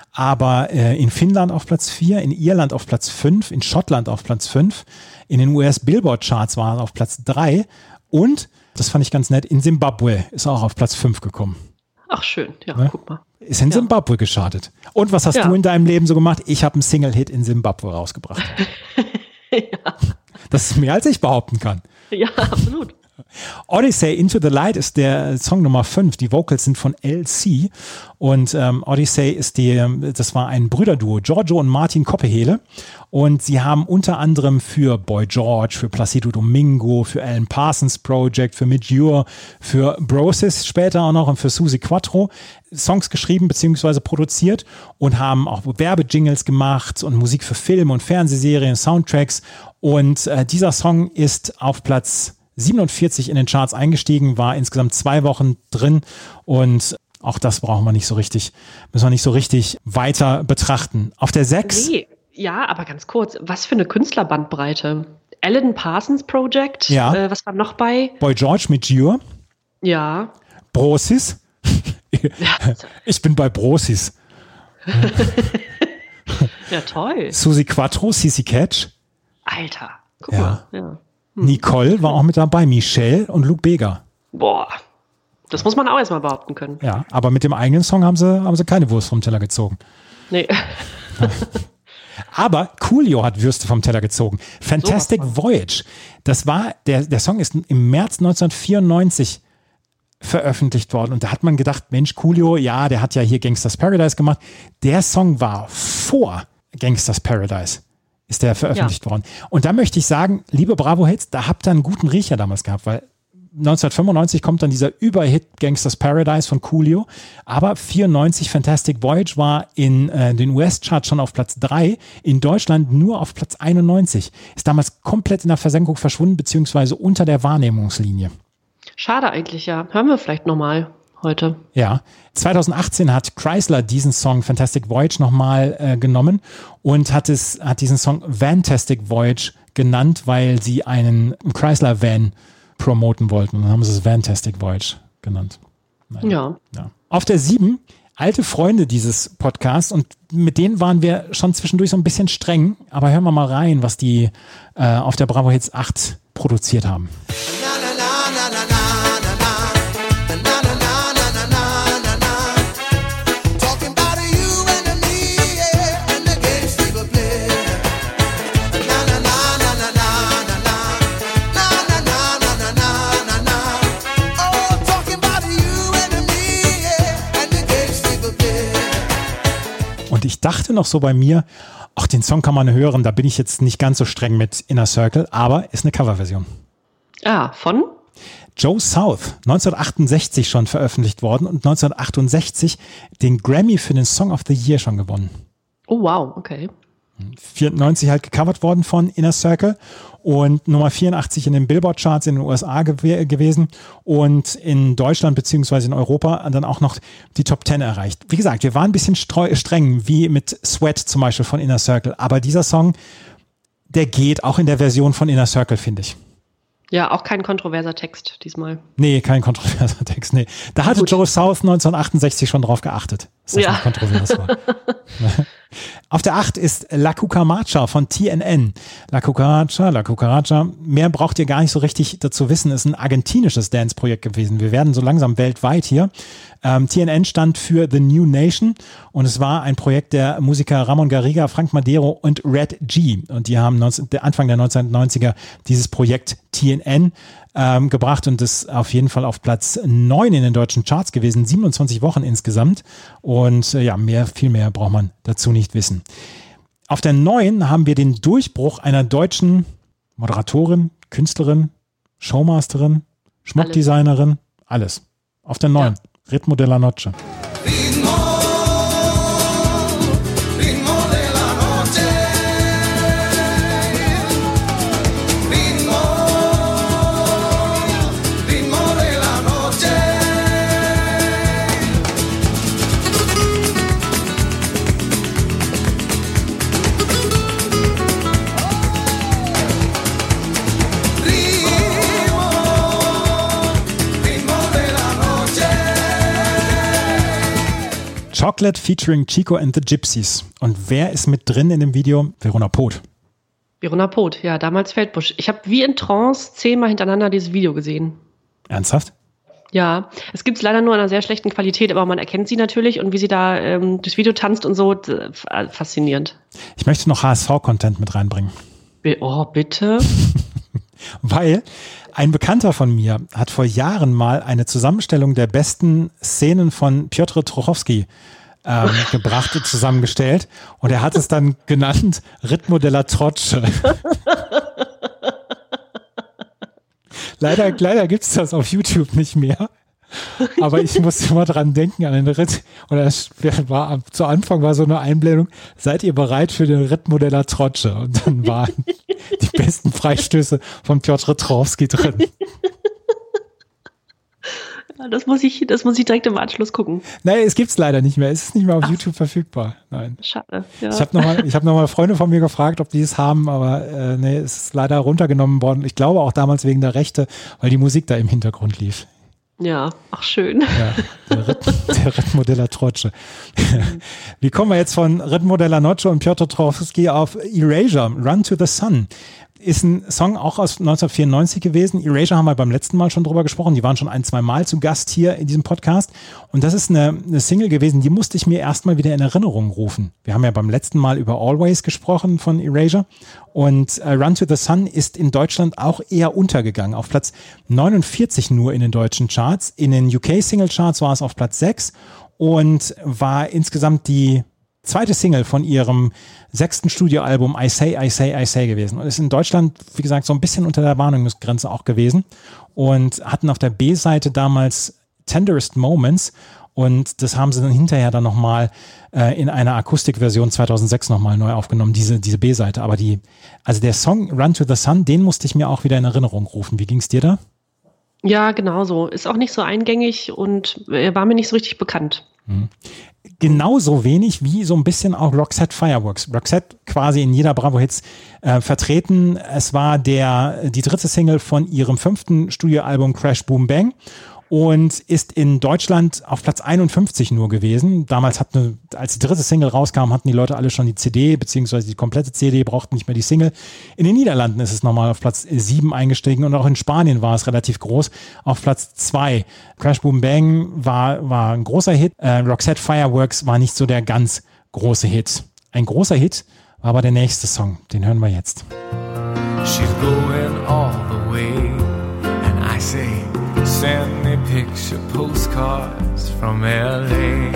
aber äh, in Finnland auf Platz vier, in Irland auf Platz fünf, in Schottland auf Platz fünf, in den U S Billboard Charts war er auf Platz drei und das fand ich ganz nett. In Simbabwe ist er auch auf Platz fünf gekommen. Ach, schön. Ja, Ne? guck mal. Ist in Ja. Simbabwe gestartet. Und was hast Ja. du in deinem Leben so gemacht? Ich habe einen Single-Hit in Simbabwe rausgebracht. ja. Das ist mehr, als ich behaupten kann. ja, absolut. Odyssey Into the Light ist der Song Nummer fünf. Die Vocals sind von L C. Und ähm, Odyssey ist die, das war ein Brüderduo, Giorgio und Martin Koppehele. Und sie haben unter anderem für Boy George, für Placido Domingo, für Alan Parsons Project, für Midjure, für Brosis später auch noch und für Susi Quattro Songs geschrieben bzw. produziert und haben auch Werbejingles gemacht und Musik für Film und Fernsehserien, Soundtracks. Und äh, dieser Song ist auf Platz siebenundvierzig in den Charts eingestiegen, war insgesamt zwei Wochen drin und auch das brauchen wir nicht so richtig, müssen wir nicht so richtig weiter betrachten. Auf der sechs. Nee, ja, aber ganz kurz, was für eine Künstlerbandbreite. Alan Parsons Project, Ja. äh, was war noch bei? Boy George mit Jure, Ja. Brosis. Ich bin bei Brosis. Ja, toll. Susi Quattro, Cici Catch, Alter, guck Ja. mal. Ja. Nicole war auch mit dabei, Michelle und Luke Bega. Boah, das muss man auch erstmal behaupten können. Ja, aber mit dem eigenen Song haben sie, haben sie keine Wurst vom Teller gezogen. Nee. Aber Coolio hat Würste vom Teller gezogen. Fantastic Voyage. Das war, der, der Song ist im März neunzehnhundertvierundneunzig veröffentlicht worden. Und da hat man gedacht, Mensch, Coolio, ja, der hat ja hier Gangsters Paradise gemacht. Der Song war vor Gangsters Paradise. Ist der veröffentlicht Ja. worden. Und da möchte ich sagen, liebe Bravo-Hits, da habt ihr einen guten Riecher damals gehabt, weil neunzehnhundertfünfundneunzig kommt dann dieser Überhit Gangsters Paradise von Coolio, aber vierundneunzig Fantastic Voyage war in äh, den U S-Charts schon auf Platz drei, in Deutschland nur auf Platz einundneunzig. Ist damals komplett in der Versenkung verschwunden, beziehungsweise unter der Wahrnehmungslinie. Schade eigentlich, ja. Hören wir vielleicht nochmal heute. Ja, zweitausendachtzehn hat Chrysler diesen Song Fantastic Voyage nochmal äh, genommen und hat, es, hat diesen Song Vantastic Voyage genannt, weil sie einen Chrysler Van promoten wollten. Und dann haben sie es Vantastic Voyage genannt. Naja, Ja. ja. Auf der sieben, alte Freunde dieses Podcasts und mit denen waren wir schon zwischendurch so ein bisschen streng, aber hören wir mal rein, was die äh, auf der Bravo Hits acht produziert haben. Talking about you and me, yeah, and the games people play. Na na na na na na na na na na na na na na na. Oh, talking about you and me, yeah, and the games people play. Und ich dachte noch so bei mir, ach, den Song kann man hören, da bin ich jetzt nicht ganz so streng mit Inner Circle, aber ist eine Coverversion. Ah, von? Joe South, neunzehnhundertachtundsechzig schon veröffentlicht worden und neunzehnhundertachtundsechzig den Grammy für den Song of the Year schon gewonnen. Oh, wow, okay. vierundneunzig halt gecovert worden von Inner Circle und Nummer vierundachtzig in den Billboard-Charts in den U S A gew gewesen und in Deutschland beziehungsweise in Europa dann auch noch die Top Ten erreicht. Wie gesagt, wir waren ein bisschen streng, wie mit Sweat zum Beispiel von Inner Circle, aber dieser Song, der geht auch in der Version von Inner Circle, finde ich. Ja, auch kein kontroverser Text diesmal. Nee, kein kontroverser Text, nee. Da hatte Gut. Joe South neunzehnhundertachtundachtzig schon drauf geachtet, dass das Ja. nicht kontrovers war. Auf der acht ist La Cucaracha von T N N. La Cucaracha, La Cucaracha, mehr braucht ihr gar nicht so richtig dazu wissen, ist ein argentinisches Dance-Projekt gewesen. Wir werden so langsam weltweit hier. Ähm, T N N stand für The New Nation und es war ein Projekt der Musiker Ramon Garriga, Frank Madero und Red G. Und die haben neunzehn, der Anfang der neunzehnhundertneunziger dieses Projekt T N N ähm, gebracht und ist auf jeden Fall auf Platz neun in den deutschen Charts gewesen, siebenundzwanzig Wochen insgesamt. Und äh, ja, mehr, viel mehr braucht man dazu nicht wissen. Auf der neun haben wir den Durchbruch einer deutschen Moderatorin, Künstlerin, Showmasterin, Schmuckdesignerin, alles. Auf der neun, ja. Ritmo de la Noche. Ritmo, ritmo de la noche. Ritmo, ritmo de la noche. Ritmo, ritmo de la noche. Chocolate featuring Chico and the Gypsies. Und wer ist mit drin in dem Video? Verona Poth. Verona Poth, ja, damals Feldbusch. Ich habe wie in Trance zehnmal hintereinander dieses Video gesehen. Ernsthaft? Ja, es gibt es leider nur in einer sehr schlechten Qualität, aber man erkennt sie natürlich und wie sie da ähm, durchs Video tanzt und so, d- f- faszinierend. Ich möchte noch H S V-Content mit reinbringen. Bi- Oh, bitte? Weil ein Bekannter von mir hat vor Jahren mal eine Zusammenstellung der besten Szenen von Piotr Trochowski ähm, gebracht und zusammengestellt. Und er hat es dann genannt Ritmo della Trocce. Leider, leider gibt es das auf YouTube nicht mehr. Aber ich musste immer dran denken, an den Ritt. Oder es war, zu Anfang war so eine Einblendung, seid ihr bereit für den Ritmo della Trocce? Und dann waren die besten Freistöße von Piotr Trochowski drin. Ja, Das muss ich, das muss ich direkt im Anschluss gucken. Nein, es gibt's leider nicht mehr. Es ist nicht mehr auf YouTube verfügbar. Nein. Schade. Ja. Ich habe nochmal hab noch mal Freunde von mir gefragt, ob die es haben, aber äh, nee, es ist leider runtergenommen worden. Ich glaube auch damals wegen der Rechte, weil die Musik da im Hintergrund lief. ja, ach schön. Ja, der, Rit der Ritmo della Trocce. Wie kommen wir jetzt von Ritmo della Noche und Piotr Trochowski auf Erasure, Run to the Sun? Ist ein Song auch aus neunzehnhundertvierundneunzig gewesen. Erasure haben wir beim letzten Mal schon drüber gesprochen. Die waren schon ein, zwei Mal zu Gast hier in diesem Podcast. Und das ist eine, eine Single gewesen, die musste ich mir erstmal wieder in Erinnerung rufen. Wir haben ja beim letzten Mal über Always gesprochen von Erasure. Und äh, Run to the Sun ist in Deutschland auch eher untergegangen. Auf Platz neunundvierzig nur in den deutschen Charts. In den U K-Single-Charts war es auf Platz sechs und war insgesamt die zweite Single von ihrem sechsten Studioalbum I Say, I Say, I Say gewesen. Und ist in Deutschland, wie gesagt, so ein bisschen unter der Warnungsgrenze auch gewesen. Und hatten auf der B-Seite damals Tenderest Moments. Und das haben sie dann hinterher dann nochmal äh, in einer Akustikversion zweitausendsechs nochmal neu aufgenommen, diese, diese B-Seite. Aber die, also der Song Run to the Sun, den musste ich mir auch wieder in Erinnerung rufen. Wie ging's dir da? Ja, genau so. Ist auch nicht so eingängig und äh, war mir nicht so richtig bekannt. Mhm. Genauso wenig wie so ein bisschen auch Roxette Fireworks. Roxette quasi in jeder Bravo-Hits äh, vertreten. Es war der, die dritte Single von ihrem fünften Studioalbum Crash Boom Bang und ist in Deutschland auf Platz einundfünfzig nur gewesen. Damals hat eine, als die dritte Single rauskam, hatten die Leute alle schon die C D, beziehungsweise die komplette C D, brauchten nicht mehr die Single. In den Niederlanden ist es nochmal auf Platz sieben eingestiegen und auch in Spanien war es relativ groß, auf Platz zwei. Crash Boom Bang war, war ein großer Hit. Äh, Roxette Fireworks war nicht so der ganz große Hit. Ein großer Hit war aber der nächste Song. Den hören wir jetzt. She's going all the way, and I say, send me picture postcards from L A.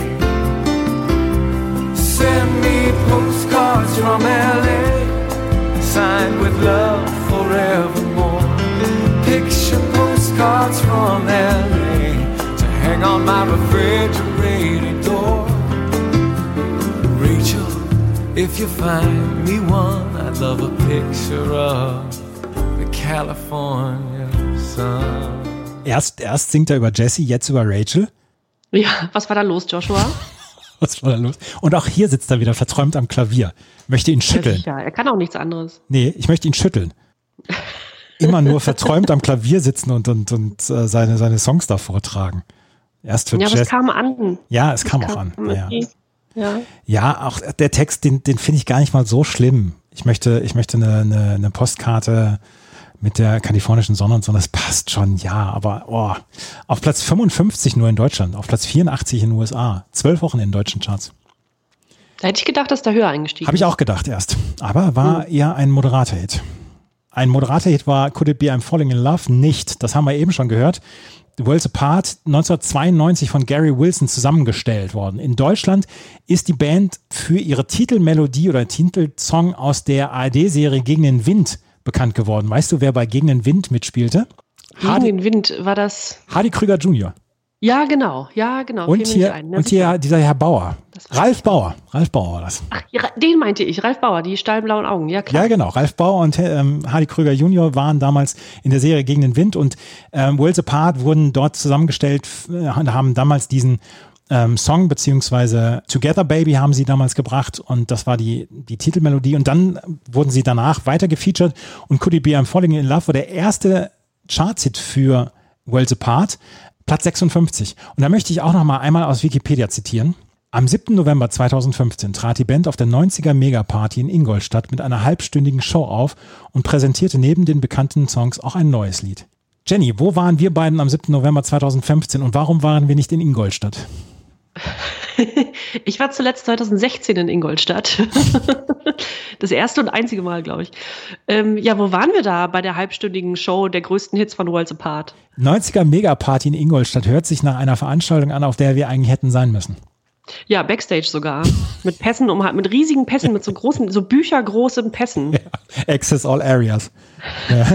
Send me postcards from L A, signed with love forevermore. Picture postcards from L A, to hang on my refrigerator door. Rachel, if you find me one, I'd love a picture of the California sun. Erst, erst singt er über Jessie, jetzt über Rachel. Ja, was war da los, Joshua? Was war da los? Und auch hier sitzt er wieder verträumt am Klavier. Möchte ihn schütteln. Ja, er kann auch nichts anderes. Nee, ich möchte ihn schütteln. Immer nur verträumt am Klavier sitzen und, und, und äh, seine, seine Songs da vortragen. Erst für Ja, aber Jazz. es kam an. Ja, es kam Es auch an. kam Ja. irgendwie. Ja. ja, auch der Text, den, den finde ich gar nicht mal so schlimm. Ich möchte, ich möchte eine, eine, eine Postkarte mit der kalifornischen Sonne und so, das passt schon, ja, aber oh, auf Platz fünfundfünfzig nur in Deutschland, auf Platz vierundachtzig in den U S A, zwölf Wochen in den deutschen Charts. Da hätte ich gedacht, dass der höher eingestiegen Habe ich auch gedacht erst, aber war Hm. eher ein moderater Hit. Ein moderater Hit war Could It Be I'm Falling in Love? Nicht, das haben wir eben schon gehört. The Worlds Apart, neunzehnhundertzweiundneunzig von Gary Wilson zusammengestellt worden. In Deutschland ist die Band für ihre Titelmelodie oder Titelsong aus der A R D-Serie Gegen den Wind bekannt geworden. Weißt du, wer bei Gegen den Wind mitspielte? Gegen Hardy, den Wind war das. Hardy Krüger Junior Ja, genau. Ja, genau. Und Fiel mir hier, nicht ein. Ja, und sicher. hier dieser Herr Bauer. Das war- Ralf Bauer. Ralf Bauer war das. Ach, ja, den meinte ich. Ralf Bauer, die stahlblauen Augen. Ja, klar. Ja, genau. Ralf Bauer und ähm, Hardy Krüger Junior waren damals in der Serie Gegen den Wind und ähm, Worlds Apart wurden dort zusammengestellt äh, und haben damals diesen ähm, Song beziehungsweise Together Baby haben sie damals gebracht und das war die, die Titelmelodie und dann wurden sie danach weiter gefeatured und Could It Be I'm Falling in Love war der erste Chartshit für Worlds Apart, Platz sechsundfünfzig. Und da möchte ich auch noch mal einmal aus Wikipedia zitieren. Am siebten November zweitausendfünfzehn trat die Band auf der neunziger Mega-Party in Ingolstadt mit einer halbstündigen Show auf und präsentierte neben den bekannten Songs auch ein neues Lied. Jenny, wo waren wir beiden am siebten November zweitausendfünfzehn und warum waren wir nicht in Ingolstadt? Ich war zuletzt zweitausendsechzehn in Ingolstadt. Das erste und einzige Mal, glaube ich. Ähm, ja, wo waren wir da bei der halbstündigen Show der größten Hits von Worlds Apart? neunziger Megaparty in Ingolstadt hört sich nach einer Veranstaltung an, auf der wir eigentlich hätten sein müssen. Ja, Backstage sogar. Mit Pässen, um, mit riesigen Pässen, mit so großen, so büchergroßen Pässen. Ja, Access All Areas. Ja.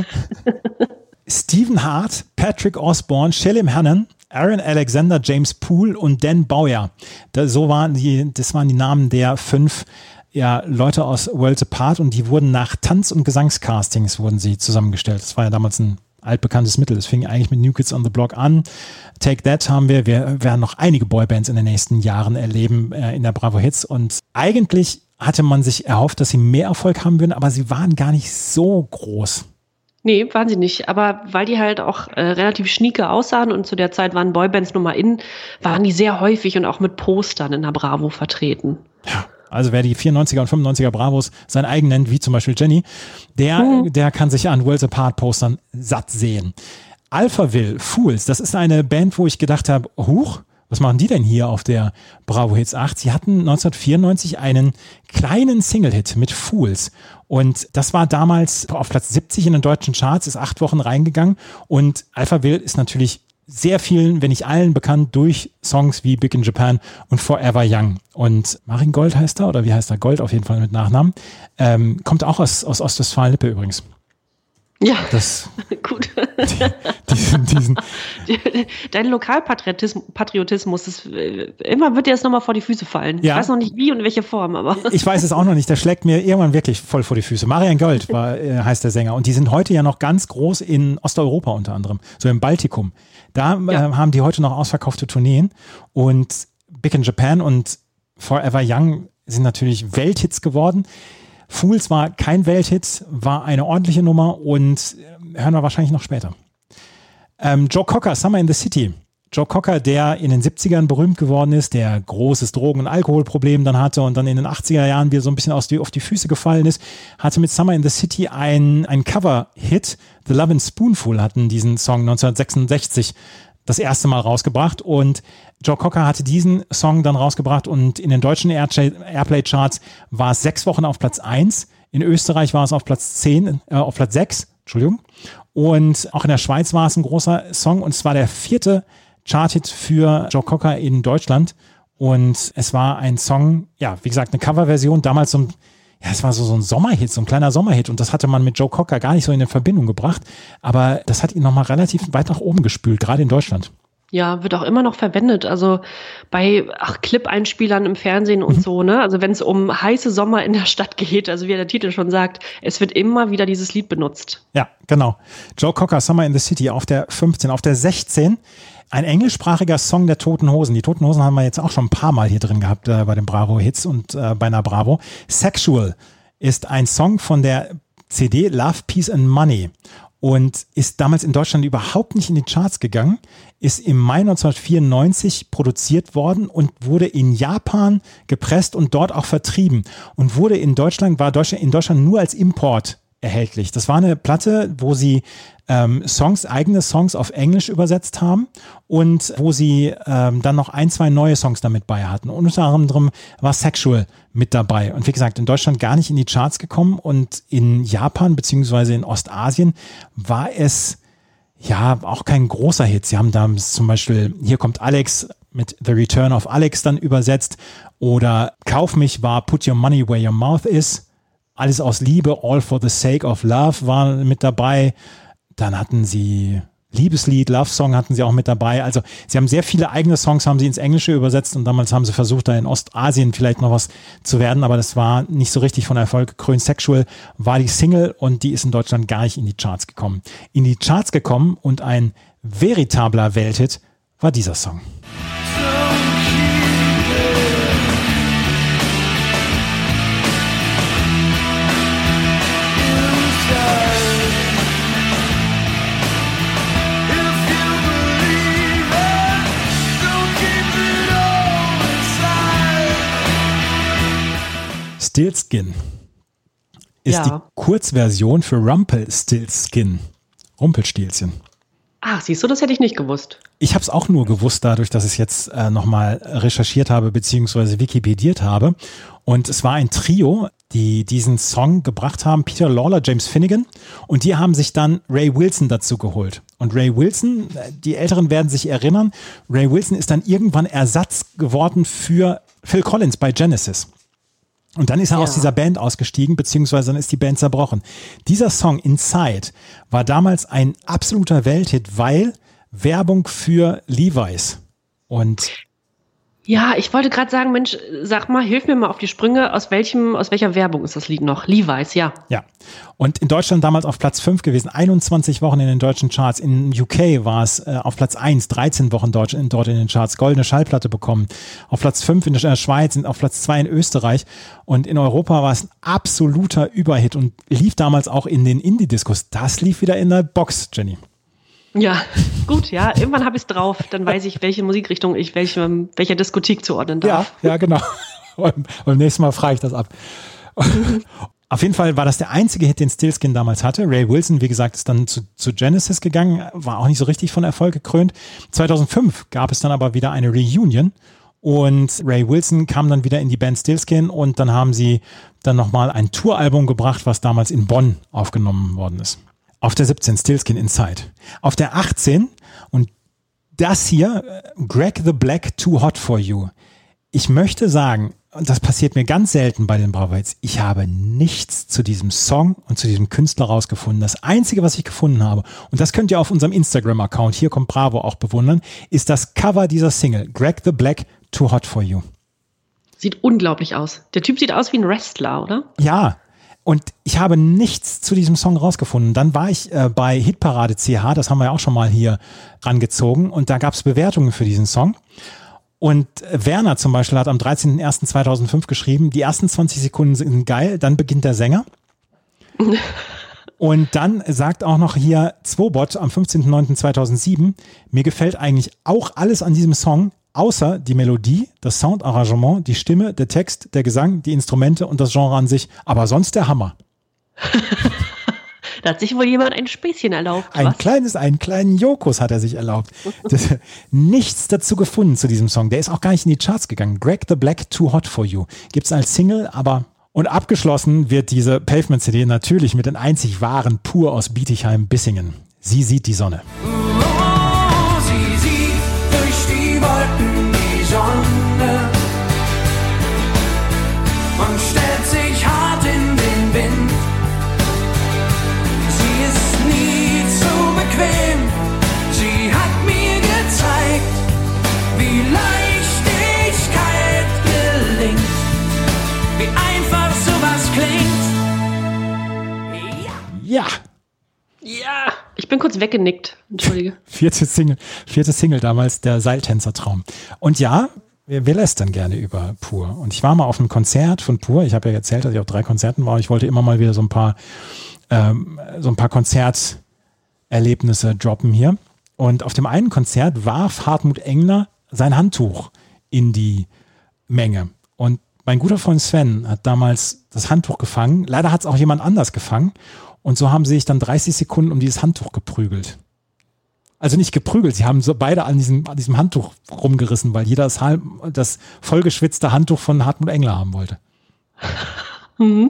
Stephen Hart, Patrick Osborne, Shalem Hannon, Aaron Alexander, James Poole und Dan Bowyer. Das, so waren die, das waren die Namen der fünf ja, Leute aus Worlds Apart und die wurden nach Tanz- und Gesangscastings wurden sie zusammengestellt. Das war ja damals ein altbekanntes Mittel. Das fing eigentlich mit New Kids on the Block an. Take That haben wir. Wir werden noch einige Boybands in den nächsten Jahren erleben äh, in der Bravo Hits und eigentlich hatte man sich erhofft, dass sie mehr Erfolg haben würden, aber sie waren gar nicht so groß. Nee, waren sie nicht. Aber weil die halt auch äh, relativ schnieke aussahen und zu der Zeit waren Boybands Nummer in, waren die sehr häufig und auch mit Postern in der Bravo vertreten. Ja, also wer die vierundneunziger und fünfundneunziger Bravos sein eigen nennt, wie zum Beispiel Jenny, der, mhm. der kann sich an Worlds Apart Postern satt sehen. Alphaville, Fools, das ist eine Band, wo ich gedacht habe, huch, was machen die denn hier auf der Bravo Hits acht? Sie hatten neunzehnhundertvierundneunzig einen kleinen Single-Hit mit Fools. Und das war damals auf Platz siebzig in den deutschen Charts, ist acht Wochen reingegangen. Und Alphaville ist natürlich sehr vielen, wenn nicht allen, bekannt durch Songs wie Big in Japan und Forever Young. Und Marin Gold heißt er, oder wie heißt er? Gold auf jeden Fall mit Nachnamen. Ähm, kommt auch aus, aus Ostwestfalen-Lippe übrigens. Ja, das, gut. Die, diesen, diesen Dein Lokalpatriotismus, Patriotismus, das, immer wird dir das nochmal vor die Füße fallen. Ja. Ich weiß noch nicht wie und in welcher Form, aber. Ich weiß es auch noch nicht, der schlägt mir irgendwann wirklich voll vor die Füße. Marian Gold war, äh, heißt der Sänger und die sind heute ja noch ganz groß in Osteuropa unter anderem, so im Baltikum. Da Ja. äh, haben die heute noch ausverkaufte Tourneen und Big in Japan und Forever Young sind natürlich Welthits geworden. Fools war kein Welthit, war eine ordentliche Nummer und äh, hören wir wahrscheinlich noch später. Ähm, Joe Cocker, Summer in the City. Joe Cocker, der in den siebzigern berühmt geworden ist, der großes Drogen- und Alkoholproblem dann hatte und dann in den achtziger Jahren wieder so ein bisschen aus die, auf die Füße gefallen ist, hatte mit Summer in the City ein, ein Cover-Hit. The Lovin' Spoonful hatten diesen Song neunzehnhundertsechsundsechzig das erste Mal rausgebracht und Joe Cocker hatte diesen Song dann rausgebracht und in den deutschen Airplay-Charts war es sechs Wochen auf Platz eins, in Österreich war es auf Platz zehn, äh, auf Platz sechs, Entschuldigung, und auch in der Schweiz war es ein großer Song und es war der vierte Charthit für Joe Cocker in Deutschland und es war ein Song, ja, wie gesagt, eine Coverversion, damals so ein Ja, es war so, so ein Sommerhit, so ein kleiner Sommerhit und das hatte man mit Joe Cocker gar nicht so in eine Verbindung gebracht, aber das hat ihn nochmal relativ weit nach oben gespült, gerade in Deutschland. Ja, wird auch immer noch verwendet. Also bei ach, Clip-Einspielern im Fernsehen und Mhm. so, ne? Also wenn es um heiße Sommer in der Stadt geht, also wie der Titel schon sagt, es wird immer wieder dieses Lied benutzt. Ja, genau. Joe Cocker, Summer in the City auf der fünfzehn, auf der sechzehn ein englischsprachiger Song der Toten Hosen. Die Toten Hosen haben wir jetzt auch schon ein paar Mal hier drin gehabt äh, bei den Bravo Hits und äh, bei einer Bravo. Sexual ist ein Song von der C D Love, Peace and Money und ist damals in Deutschland überhaupt nicht in die Charts gegangen, ist im Mai neunzehnhundertvierundneunzig produziert worden und wurde in Japan gepresst und dort auch vertrieben und wurde in Deutschland, war Deutschland, in Deutschland nur als Import erhältlich. Das war eine Platte, wo sie ähm, Songs, eigene Songs auf Englisch übersetzt haben und wo sie ähm, dann noch ein, zwei neue Songs damit bei hatten. Und unter anderem war Sexual mit dabei. Und wie gesagt, in Deutschland gar nicht in die Charts gekommen und in Japan beziehungsweise in Ostasien war es ja auch kein großer Hit. Sie haben da zum Beispiel Hier kommt Alex mit The Return of Alex dann übersetzt oder Kauf mich war Put Your Money Where Your Mouth Is. Alles aus Liebe, All for the Sake of Love war mit dabei. Dann hatten sie Liebeslied, Love Song hatten sie auch mit dabei. Also sie haben sehr viele eigene Songs, haben sie ins Englische übersetzt und damals haben sie versucht, da in Ostasien vielleicht noch was zu werden, aber das war nicht so richtig von Erfolg gekrönt. Sexual war die Single und die ist in Deutschland gar nicht in die Charts gekommen. In die Charts gekommen und ein veritabler Welthit war dieser Song. Stillskin ist Ja. die Kurzversion für Rumpelstiltskin. Rumpelstilzchen. Ach, siehst du, das hätte ich nicht gewusst. Ich habe es auch nur gewusst dadurch, dass ich es jetzt äh, nochmal recherchiert habe beziehungsweise wikipediert habe. Und es war ein Trio, die diesen Song gebracht haben, Peter Lawler, James Finnegan. Und die haben sich dann Ray Wilson dazu geholt. Und Ray Wilson, die Älteren werden sich erinnern, Ray Wilson ist dann irgendwann Ersatz geworden für Phil Collins bei Genesis. Und dann ist er Ja. aus dieser Band ausgestiegen, beziehungsweise dann ist die Band zerbrochen. Dieser Song Inside war damals ein absoluter Welthit, weil Werbung für Levi's. Und Ja, ich wollte gerade sagen, Mensch, sag mal, hilf mir mal auf die Sprünge. Aus welchem, aus welcher Werbung ist das Lied noch? Levi's, ja. ja, und in Deutschland damals auf Platz fünf gewesen, einundzwanzig Wochen in den deutschen Charts. In U K war es äh, auf Platz eins, dreizehn Wochen dort in, dort in den Charts, goldene Schallplatte bekommen. Auf Platz fünf in der Schweiz und auf Platz zwei in Österreich. Und in Europa war es ein absoluter Überhit und lief damals auch in den Indie-Discos. Das lief wieder in der Box, Jenny. Ja, gut, ja. Irgendwann habe ich es drauf. Dann weiß ich, welche Musikrichtung ich welchem, welcher Diskothek zuordnen darf. Ja, ja, genau. Und beim nächsten Mal frage ich das ab. Auf jeden Fall war das der einzige Hit, den Stillskin damals hatte. Ray Wilson, wie gesagt, ist dann zu, zu Genesis gegangen, war auch nicht so richtig von Erfolg gekrönt. zweitausendfünf gab es dann aber wieder eine Reunion und Ray Wilson kam dann wieder in die Band Stillskin und dann haben sie dann nochmal ein Touralbum gebracht, was damals in Bonn aufgenommen worden ist. Auf der siebzehn, Stillskin Inside. Auf der achtzehn, und das hier, Greg the Black, Too Hot for You. Ich möchte sagen, und das passiert mir ganz selten bei den Bravo Hits, ich habe nichts zu diesem Song und zu diesem Künstler rausgefunden. Das Einzige, was ich gefunden habe, und das könnt ihr auf unserem Instagram-Account, hier kommt Bravo, auch bewundern, ist das Cover dieser Single, Greg the Black, Too Hot for You. Sieht unglaublich aus. Der Typ sieht aus wie ein Wrestler, oder? Ja, und ich habe nichts zu diesem Song rausgefunden. Dann war ich äh, bei Hitparade C H, das haben wir ja auch schon mal hier rangezogen, und da gab es Bewertungen für diesen Song. Und Werner zum Beispiel hat am dreizehnten ersten zweitausendfünf geschrieben, die ersten zwanzig Sekunden sind geil, dann beginnt der Sänger. Und dann sagt auch noch hier Zwobot am fünfzehnten neunten zweitausendsieben, mir gefällt eigentlich auch alles an diesem Song, außer die Melodie, das Soundarrangement, die Stimme, der Text, der Gesang, die Instrumente und das Genre an sich. Aber sonst der Hammer. Da hat sich wohl jemand ein Späßchen erlaubt. Ein was? kleines, einen kleinen Jokus hat er sich erlaubt. Das, nichts dazu gefunden zu diesem Song. Der ist auch gar nicht in die Charts gegangen. Greg the Black, Too Hot for You. Gibt's als Single, aber... Und abgeschlossen wird diese Pavement-C D natürlich mit den einzig wahren Pur aus Bietigheim-Bissingen. Sie sieht die Sonne. Oh, sie sieht durch die Wolken die Sonne und stellt sich hart in den Wind. Sie ist nie zu bequem, sie hat mir gezeigt, wie Leichtigkeit gelingt, wie einfach sowas klingt. Ja. Ja, Ja, ich bin kurz weggenickt. Entschuldige. vierte Single, vierte Single damals, der Seiltänzertraum. Und ja, wir, wir lästern gerne über Pur. Und ich war mal auf einem Konzert von Pur. Ich habe ja erzählt, dass ich auf drei Konzerten war. Ich wollte immer mal wieder so ein paar, ähm, so ein paar Konzerterlebnisse droppen hier. Und auf dem einen Konzert warf Hartmut Engler sein Handtuch in die Menge. Und mein guter Freund Sven hat damals das Handtuch gefangen. Leider hat es auch jemand anders gefangen. Und so haben sie sich dann dreißig Sekunden um dieses Handtuch geprügelt. Also nicht geprügelt, sie haben so beide an diesem, an diesem Handtuch rumgerissen, weil jeder das, halb, das vollgeschwitzte Handtuch von Hartmut Engler haben wollte. Mhm.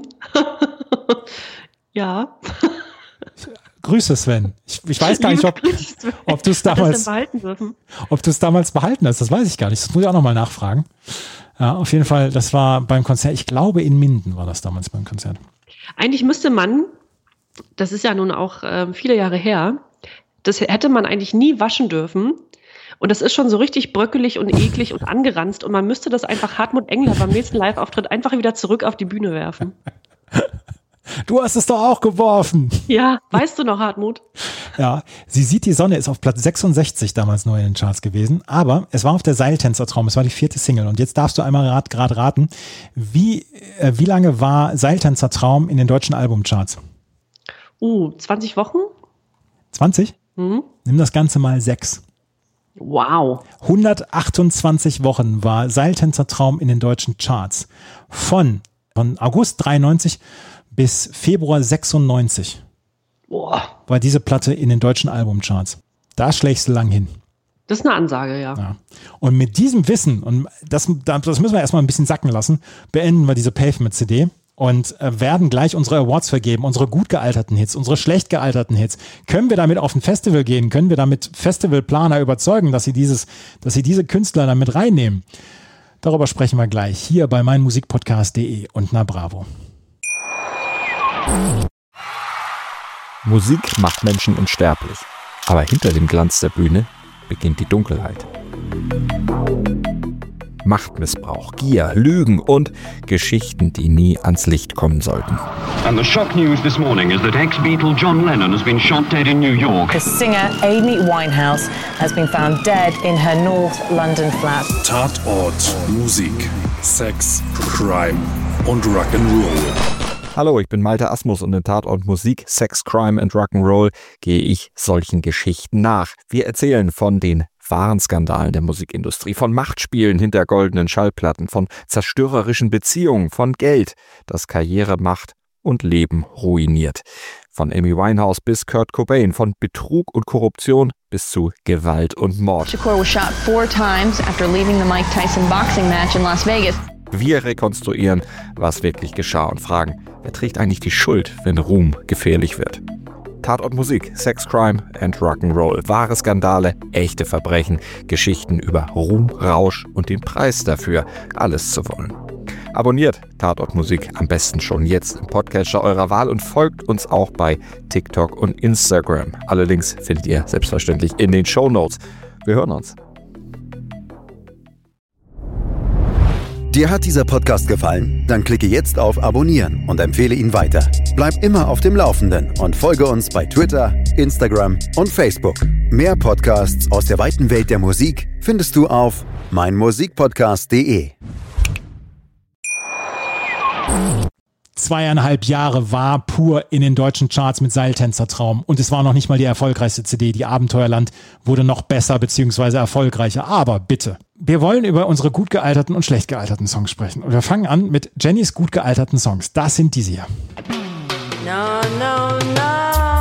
Ja. Grüße, Sven. Ich, ich weiß gar nicht, ob, ob du es Hat das denn damals, behalten dürfen? ob du es damals behalten hast. Das weiß ich gar nicht. Das muss ich auch nochmal nachfragen. Ja, auf jeden Fall, das war beim Konzert, ich glaube in Minden war das damals beim Konzert. Eigentlich müsste man, das ist ja nun auch äh, viele Jahre her, das hätte man eigentlich nie waschen dürfen. Und das ist schon so richtig bröckelig und eklig und angeranzt. Und man müsste das einfach Hartmut Engler beim nächsten Live-Auftritt einfach wieder zurück auf die Bühne werfen. Du hast es doch auch geworfen. Ja, weißt du noch, Hartmut? Ja, Sie sieht die Sonne ist auf Platz sechsundsechzig damals neu in den Charts gewesen, aber es war auf der Seiltänzertraum, es war die vierte Single und jetzt darfst du einmal rat, gerade raten, wie, äh, wie lange war Seiltänzertraum in den deutschen Albumcharts? Uh, zwanzig Wochen? zwanzig? Mhm. Nimm das Ganze mal sechs. Wow. hundertachtundzwanzig Wochen war Seiltänzertraum in den deutschen Charts. Von, von August dreiundneunzig bis Februar sechsundneunzig Boah. war diese Platte in den deutschen Albumcharts. da schlägst du lang hin. Das ist eine Ansage, ja. Ja. Und mit diesem Wissen, und das, das müssen wir erstmal ein bisschen sacken lassen, beenden wir diese Pavement-C D und äh, werden gleich unsere Awards vergeben, unsere gut gealterten Hits, unsere schlecht gealterten Hits. Können wir damit auf ein Festival gehen? Können wir damit Festivalplaner überzeugen, dass sie dieses, dass sie diese Künstler damit reinnehmen? Darüber sprechen wir gleich hier bei meinmusikpodcast punkt de und Na Bravo. Musik macht Menschen unsterblich. Aber hinter dem Glanz der Bühne beginnt die Dunkelheit. Machtmissbrauch, Gier, Lügen und Geschichten, die nie ans Licht kommen sollten. And the shock news this morning is that ex-Beatle John Lennon has been shot dead in New York. The singer Amy Winehouse has been found dead in her North London flat. Tatort, Musik, Sex, Crime und Rock'n'Roll. Hallo, ich bin Malte Asmus und in Tatort Musik, Sex, Crime and Rock'n'Roll gehe ich solchen Geschichten nach. Wir erzählen von den wahren Skandalen der Musikindustrie, von Machtspielen hinter goldenen Schallplatten, von zerstörerischen Beziehungen, von Geld, das Karriere macht und Leben ruiniert. Von Amy Winehouse bis Kurt Cobain, von Betrug und Korruption bis zu Gewalt und Mord. Shakur was shot four times after leaving the Mike Tyson boxing match in Las Vegas. Wir rekonstruieren, was wirklich geschah und fragen, wer trägt eigentlich die Schuld, wenn Ruhm gefährlich wird? Tatort Musik, Sex, Crime and Rock'n'Roll. Wahre Skandale, echte Verbrechen, Geschichten über Ruhm, Rausch und den Preis dafür, alles zu wollen. Abonniert Tatort Musik am besten schon jetzt im Podcatcher eurer Wahl und folgt uns auch bei TikTok und Instagram. Alle Links findet ihr selbstverständlich in den Shownotes. Wir hören uns. Dir hat dieser Podcast gefallen? Dann klicke jetzt auf Abonnieren und empfehle ihn weiter. Bleib immer auf dem Laufenden und folge uns bei Twitter, Instagram und Facebook. Mehr Podcasts aus der weiten Welt der Musik findest du auf meinmusikpodcast punkt de. Zweieinhalb Jahre war pur in den deutschen Charts mit Seiltänzertraum und es war noch nicht mal die erfolgreichste C D. Die Abenteuerland wurde noch besser bzw. erfolgreicher. Aber bitte, wir wollen über unsere gut gealterten und schlecht gealterten Songs sprechen. Und wir fangen an mit Jennys gut gealterten Songs. Das sind diese hier. No, no, no.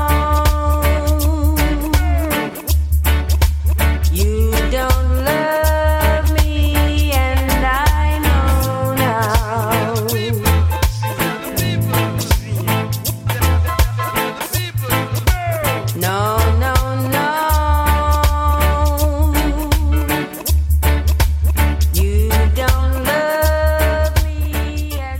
You don't love me and I know now. No, no, no. You don't love me as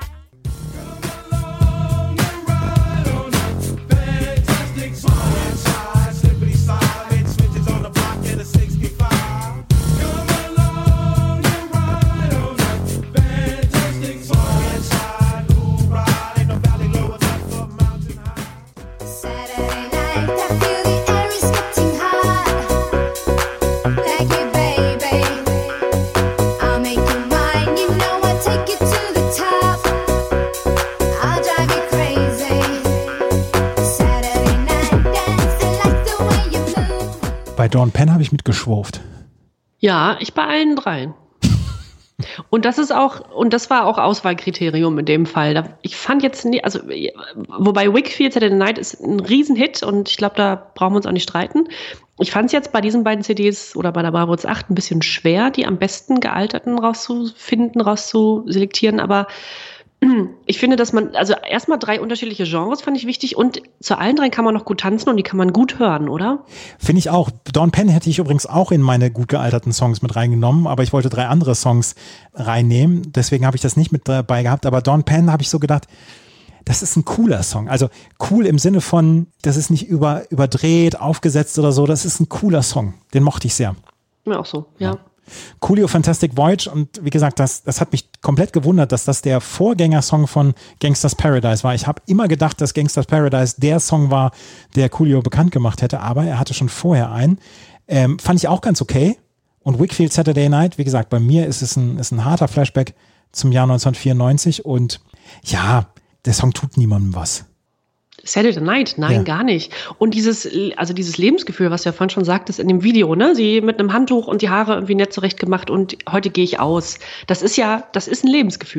Saturday night, I feel the air is getting hot. Like you, baby, I'll make you mine. You know I'll take you to the top. I'll drive you crazy. Saturday night dance, I like the way you move. Bei Dawn Penn habe ich mitgeschwurft. Ja, ich bei allen dreien. Und das ist auch, und das war auch Auswahlkriterium in dem Fall. Da- Ich fand jetzt nie, also, wobei Wakefield Saturday Night ist ein Riesenhit und ich glaube, da brauchen wir uns auch nicht streiten. Ich fand es jetzt bei diesen beiden C Ds oder bei der Bravo Hits acht ein bisschen schwer, die am besten gealterten rauszufinden, rauszuselektieren, aber ich finde, dass man, also erstmal drei unterschiedliche Genres fand ich wichtig und zu allen drei kann man noch gut tanzen und die kann man gut hören, oder? Finde ich auch. Dawn Penn hätte ich übrigens auch in meine gut gealterten Songs mit reingenommen, aber ich wollte drei andere Songs reinnehmen. Deswegen habe ich das nicht mit dabei gehabt. Aber Dawn Penn habe ich so gedacht, das ist ein cooler Song. Also cool im Sinne von, das ist nicht über, überdreht, aufgesetzt oder so. Das ist ein cooler Song. Den mochte ich sehr. Ja, auch so, ja. Coolio Fantastic Voyage und wie gesagt, das, das hat mich komplett gewundert, dass das der Vorgängersong von Gangsta's Paradise war. Ich habe immer gedacht, dass Gangsta's Paradise der Song war, der Coolio bekannt gemacht hätte, aber er hatte schon vorher einen. Ähm, fand ich auch ganz okay. Und Wakefield Saturday Night, wie gesagt, bei mir ist es ein, ist ein harter Flashback zum Jahr neunzehnhundertvierundneunzig und ja, der Song tut niemandem was. Saturday Night, nein, Ja. gar nicht. Und dieses, also dieses Lebensgefühl, was du ja vorhin schon sagtest in dem Video, ne, sie mit einem Handtuch und die Haare irgendwie nett zurecht gemacht und heute gehe ich aus. Das ist ja, das ist ein Lebensgefühl.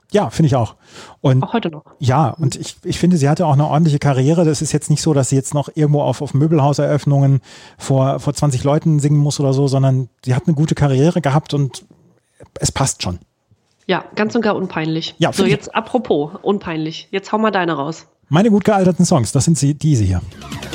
Ja, finde ich auch. Und Auch heute noch. ja, und ich, ich finde, sie hatte auch eine ordentliche Karriere. Das ist jetzt nicht so, dass sie jetzt noch irgendwo auf, auf Möbelhauseröffnungen vor, vor zwanzig Leuten singen muss oder so, sondern sie hat eine gute Karriere gehabt und es passt schon. Ja, ganz und gar unpeinlich. Ja, so, finde ich- jetzt apropos unpeinlich. Jetzt hau mal deine raus. Meine gut gealterten Songs, das sind sie, diese hier.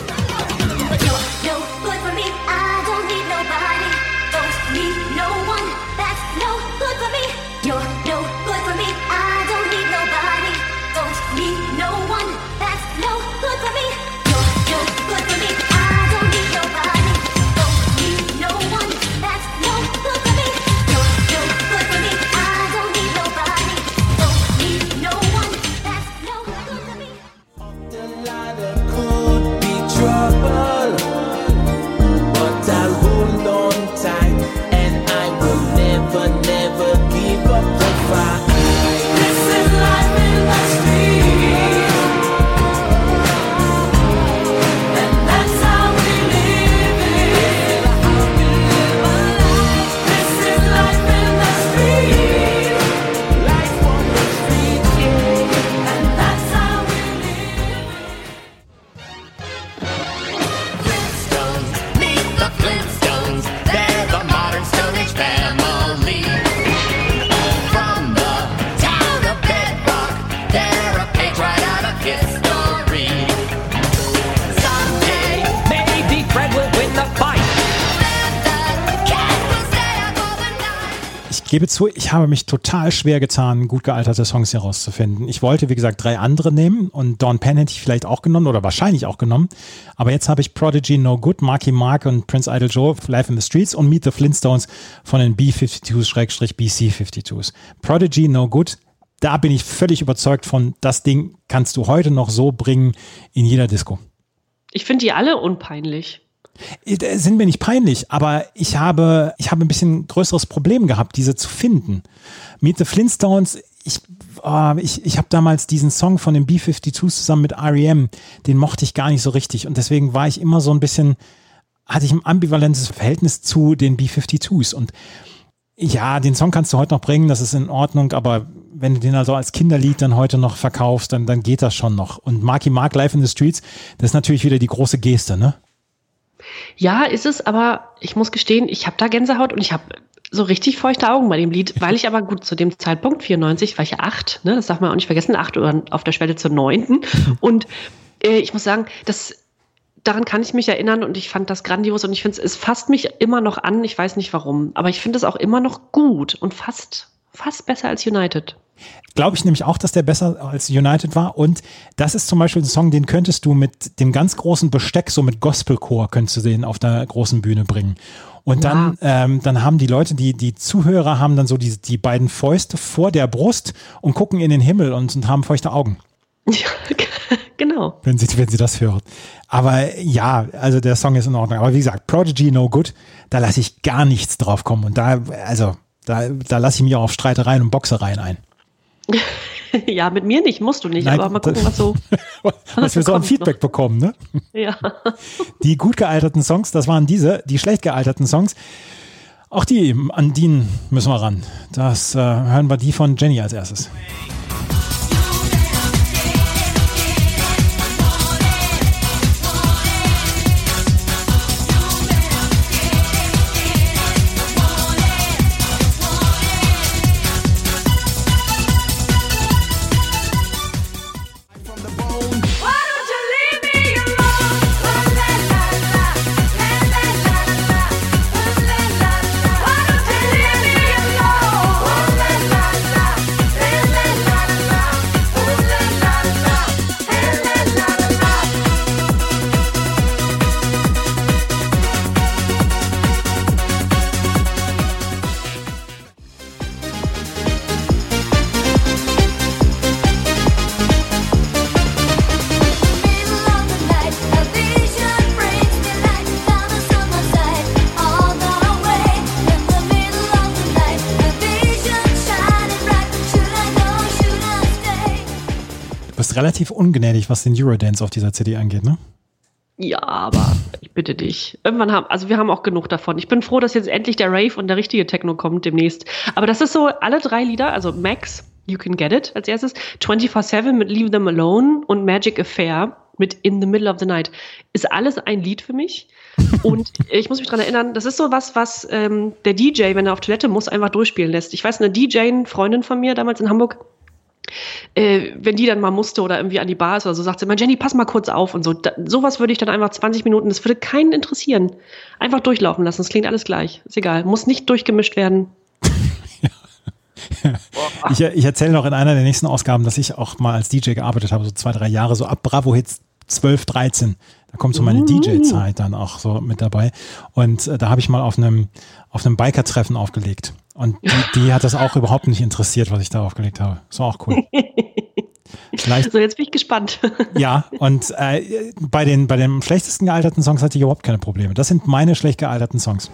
Could be trouble, but I'll hold on tight, and I will never, never give up the fight. This is life in the street, and that's how we live it. This is life in the street, life on the street, yeah, and that's how we live it. Flintstones, meet the Flintstones. They're the modern Stone Age family. From the town of Bedrock, they're a page right out of history. Someday, Maybe Fred will win the fight. cat will stay up overnight. Ich gebe zu, ich habe mich total schwer getan, gut gealterte Songs hier rauszufinden. Ich wollte, wie gesagt, drei andere nehmen und Dawn Penn hätte ich vielleicht auch genommen oder wahrscheinlich auch genommen. Aber jetzt habe ich Prodigy, No Good, Marky Mark und Prince Idol Joe, Live in the Streets und Meet the Flintstones von den B zweiundfünfzig B C zweiundfünfzig. Prodigy, No Good, da bin ich völlig überzeugt von, das Ding kannst du heute noch so bringen in jeder Disco. Ich finde die alle unpeinlich. Äh, Sind mir nicht peinlich, aber ich habe, ich habe ein bisschen größeres Problem gehabt, diese zu finden. Meet the Flintstones, ich, oh, ich, ich habe damals diesen Song von den B zweiundfünfzig zusammen mit R E M, den mochte ich gar nicht so richtig und deswegen war ich immer so ein bisschen, hatte ich ein ambivalentes Verhältnis zu den B zweiundfünfzig und ja, den Song kannst du heute noch bringen, das ist in Ordnung, aber wenn du den also als Kinderlied dann heute noch verkaufst, dann, dann geht das schon noch. Und Marky Mark, Live in the Streets, das ist natürlich wieder die große Geste, ne? Ja, ist es, aber ich muss gestehen, ich habe da Gänsehaut und ich habe so richtig feuchte Augen bei dem Lied, weil ich aber gut zu dem Zeitpunkt, vierundneunzig, war ich ja acht, ne, das darf man auch nicht vergessen, acht oder auf der Schwelle zur neunten. Und äh, ich muss sagen, das, daran kann ich mich erinnern und ich fand das grandios und ich finde, es fasst mich immer noch an, ich weiß nicht warum, aber ich finde es auch immer noch gut und fast, fast besser als United. Glaube ich nämlich auch, dass der besser als United war. Und das ist zum Beispiel ein Song, den könntest du mit dem ganz großen Besteck, so mit Gospelchor, könntest du den auf der großen Bühne bringen. Und dann, ja. ähm, dann haben die Leute, die, die Zuhörer haben dann so die, die beiden Fäuste vor der Brust und gucken in den Himmel und, und haben feuchte Augen. Ja, genau. Wenn sie, wenn sie das hören. Aber ja, also der Song ist in Ordnung. Aber wie gesagt, Prodigy, No Good, da lasse ich gar nichts drauf kommen. Und da, also, da, da lasse ich mich auch auf Streitereien und Boxereien ein. Ja, mit mir nicht, musst du nicht, Nein, aber mal gucken, was so. was wir so an Feedback noch bekommen, ne? Ja. Die gut gealterten Songs, das waren diese, die schlecht gealterten Songs. Auch die, an die müssen wir ran. Das äh, hören wir die von Jenny als erstes. Relativ ungnädig, was den Eurodance auf dieser C D angeht, ne? Ja, aber ich bitte dich. Irgendwann haben, also wir haben auch genug davon. Ich bin froh, dass jetzt endlich der Rave und der richtige Techno kommt demnächst. Aber das ist so, alle drei Lieder, also Max, You Can Get It als erstes. vierundzwanzig sieben mit Leave Them Alone und Magic Affair mit In the Middle of the Night. Ist alles ein Lied für mich. Und ich muss mich daran erinnern, das ist so was, was ähm, der D J, wenn er auf Toilette muss, einfach durchspielen lässt. Ich weiß, eine D J, Freundin von mir damals in Hamburg, äh, wenn die dann mal musste oder irgendwie an die Bar ist oder so, sagt sie immer, Jenny, pass mal kurz auf und so. Da, sowas würde ich dann einfach zwanzig Minuten, das würde keinen interessieren. Einfach durchlaufen lassen, es klingt alles gleich. Ist egal, muss nicht durchgemischt werden. Ich, ich erzähle noch in einer der nächsten Ausgaben, dass ich auch mal als D J gearbeitet habe, so zwei, drei Jahre, so ab Bravo Hits zwölf, dreizehn. Da kommt so meine D J-Zeit dann auch so mit dabei. Und äh, da habe ich mal auf einem auf einem Biker-Treffen aufgelegt. Und die, die hat das auch überhaupt nicht interessiert, was ich da aufgelegt habe. Das war auch cool. Vielleicht, so, jetzt bin ich gespannt. Ja, und äh, bei den bei den schlechtesten gealterten Songs hatte ich überhaupt keine Probleme. Das sind meine schlecht gealterten Songs.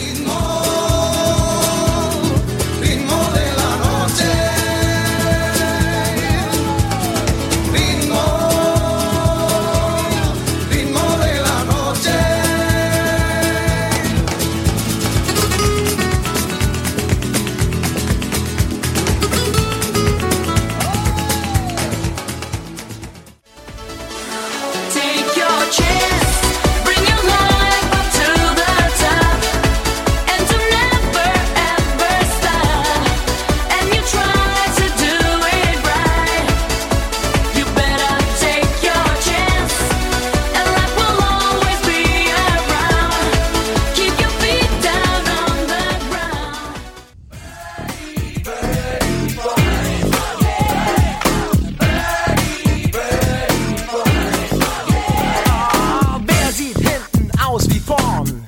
Take your chance, bring your life up to the top, and to never ever stop. And you try to do it right. You better take your chance, and life will always be around. Keep your feet down on the ground. Wer sieht hinten aus wie vorn?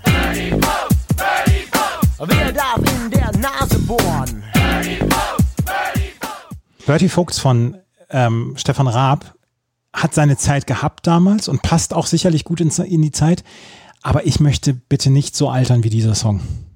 Wer darf in der Nase bohren? Bertie Fuchs von ähm, Stefan Raab hat seine Zeit gehabt damals und passt auch sicherlich gut in, in die Zeit. Aber ich möchte bitte nicht so altern wie dieser Song.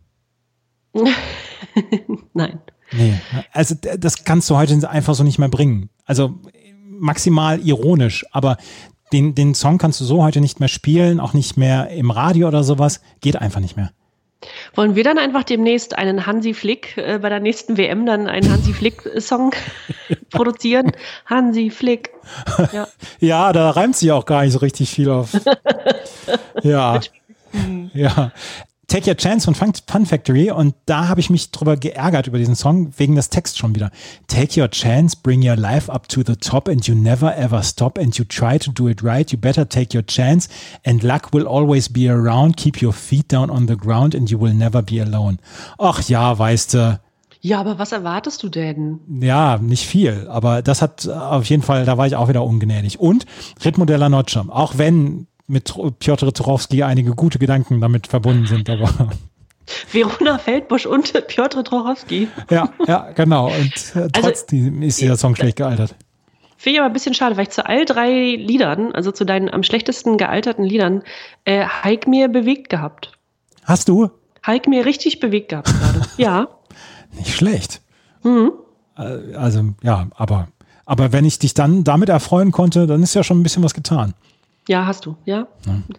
Nein. Nee, also d- das kannst du heute einfach so nicht mehr bringen. Also maximal ironisch, aber den, den Song kannst du so heute nicht mehr spielen, auch nicht mehr im Radio oder sowas. Geht einfach nicht mehr. Wollen wir dann einfach demnächst einen Hansi Flick, äh, bei der nächsten W M dann einen Hansi Flick-Song produzieren? Hansi Flick. Ja. Ja, da reimt sich auch gar nicht so richtig viel auf. Ja. Ja. Take Your Chance von Fun, Fun Factory, und da habe ich mich drüber geärgert über diesen Song, wegen des Texts schon wieder. Take your chance, bring your life up to the top and you never ever stop and you try to do it right, you better take your chance and luck will always be around, keep your feet down on the ground and you will never be alone. Ach ja, weißt du, Ja, aber was erwartest du denn? ja, nicht viel, aber das hat auf jeden Fall, da war ich auch wieder ungnädig. Und Ritmo della Noche, auch wenn mit Piotr Tuchowski einige gute Gedanken damit verbunden sind, aber Verona Feldbusch und Piotr Tuchowski. ja, ja, genau. Und äh, trotzdem ist dieser Song schlecht gealtert. Finde ich aber ein bisschen schade, weil ich zu all drei Liedern, also zu deinen am schlechtesten gealterten Liedern, äh, Heik mir bewegt gehabt. Hast du? Heik mir richtig bewegt gehabt gerade. Ja. Nicht schlecht. Mhm. Äh, Also, ja, aber, aber wenn ich dich dann damit erfreuen konnte, dann ist ja schon ein bisschen was getan. Ja, hast du, ja.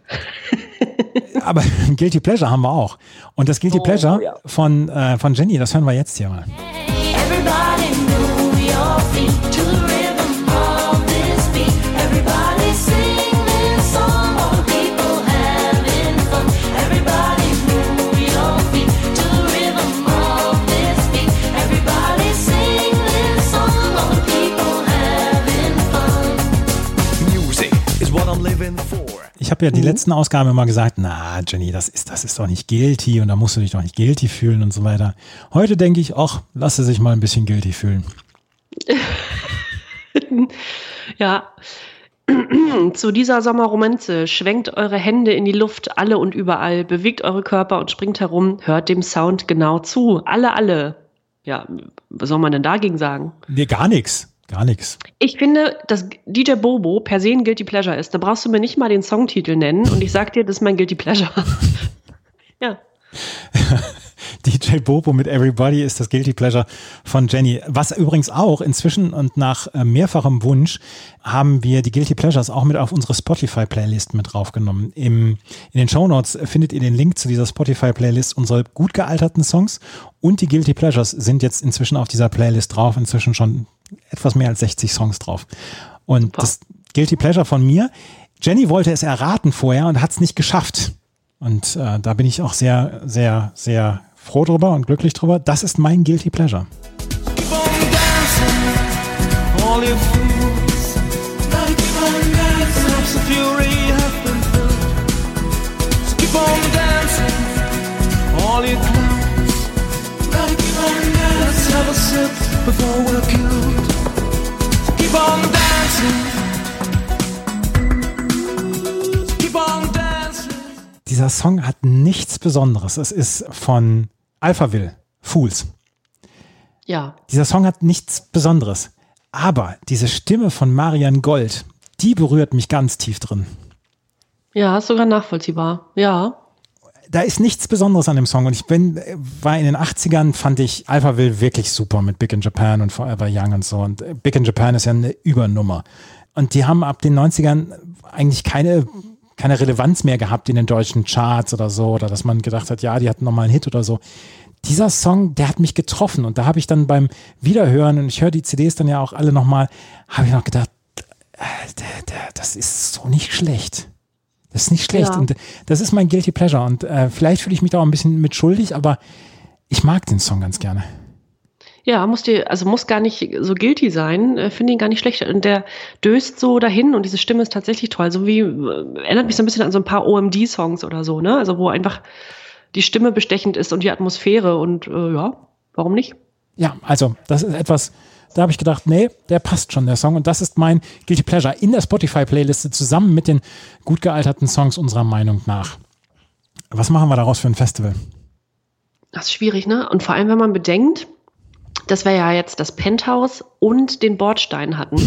Aber Guilty Pleasure haben wir auch. Und das Guilty Oh, Pleasure ja. von, äh, von Jenny, das hören wir jetzt hier mal. Everybody move your feet to the rhythm of this beat. Everybody sing this song, all the people having fun. Everybody move your feet to the rhythm of this beat. Everybody sing this song, all the people having fun. Music is what I'm living for. Ich habe ja die letzten Ausgaben immer gesagt, na Jenny, das ist, das ist doch nicht guilty und da musst du dich doch nicht guilty fühlen und so weiter. Heute denke ich, ach, lass sie sich mal ein bisschen guilty fühlen. Ja. Zu dieser Sommerromanze schwenkt eure Hände in die Luft, alle und überall, bewegt eure Körper und springt herum, hört dem Sound genau zu. Alle, alle. Ja, was soll man denn dagegen sagen? Nee, gar nichts. Gar nichts. Ich finde, dass D J Bobo per se ein Guilty Pleasure ist. Da brauchst du mir nicht mal den Songtitel nennen und ich sag dir, das ist mein Guilty Pleasure. Ja. D J Bobo mit Everybody ist das Guilty Pleasure von Jenny. Was übrigens auch inzwischen und nach äh, mehrfachem Wunsch haben wir die Guilty Pleasures auch mit auf unsere Spotify-Playlist mit draufgenommen. Im, in den Shownotes findet ihr den Link zu dieser Spotify-Playlist, unsere gut gealterten Songs und die Guilty Pleasures sind jetzt inzwischen auf dieser Playlist drauf. Inzwischen schon etwas mehr als sechzig Songs drauf. Und das Guilty Pleasure von mir, Jenny wollte es erraten vorher und hat es nicht geschafft. Und äh, da bin ich auch sehr, sehr, sehr froh drüber und glücklich drüber. Das ist mein Guilty Pleasure. Keep on dancing, all your fools. Gotta keep on dancing, ups of fury have been filled. So keep on dancing, all your clowns. Gotta keep on dancing, let's have a sip before we're killed. So keep on dancing, keep on dancing. Dieser Song hat nichts Besonderes. Es ist von Alphaville, Fools. Ja. Dieser Song hat nichts Besonderes. Aber diese Stimme von Marian Gold, die berührt mich ganz tief drin. Ja, ist sogar nachvollziehbar. Ja. Da ist nichts Besonderes an dem Song. Und ich bin, war in den achtzigern, fand ich Alphaville wirklich super mit Big in Japan und Forever Young und so. Und Big in Japan ist ja eine Übernummer. Und die haben ab den neunzigern eigentlich keine, keine Relevanz mehr gehabt in den deutschen Charts oder so. Oder dass man gedacht hat, ja, die hatten nochmal einen Hit oder so. Dieser Song, der hat mich getroffen. Und da habe ich dann beim Wiederhören, und ich höre die C Ds dann ja auch alle nochmal, habe ich noch gedacht, äh, der, der, das ist so nicht schlecht. Das ist nicht schlecht. Ja. Und das ist mein Guilty Pleasure. Und äh, vielleicht fühle ich mich da auch ein bisschen mit schuldig, aber ich mag den Song ganz gerne. Ja, muss dir, also muss gar nicht so guilty sein, äh, finde ihn gar nicht schlecht. Und der döst so dahin und diese Stimme ist tatsächlich toll. So wie, äh, erinnert mich so ein bisschen an so ein paar O M D-Songs oder so, ne? Also wo einfach die Stimme bestechend ist und die Atmosphäre und äh, ja, warum nicht? Ja, also das ist etwas, da habe ich gedacht, nee, der passt schon, der Song. Und das ist mein Guilty Pleasure in der Spotify-Playliste zusammen mit den gut gealterten Songs unserer Meinung nach. Was machen wir daraus für ein Festival? Das ist schwierig, ne? Und vor allem, wenn man bedenkt, dass wir ja jetzt das Penthouse und den Bordstein hatten.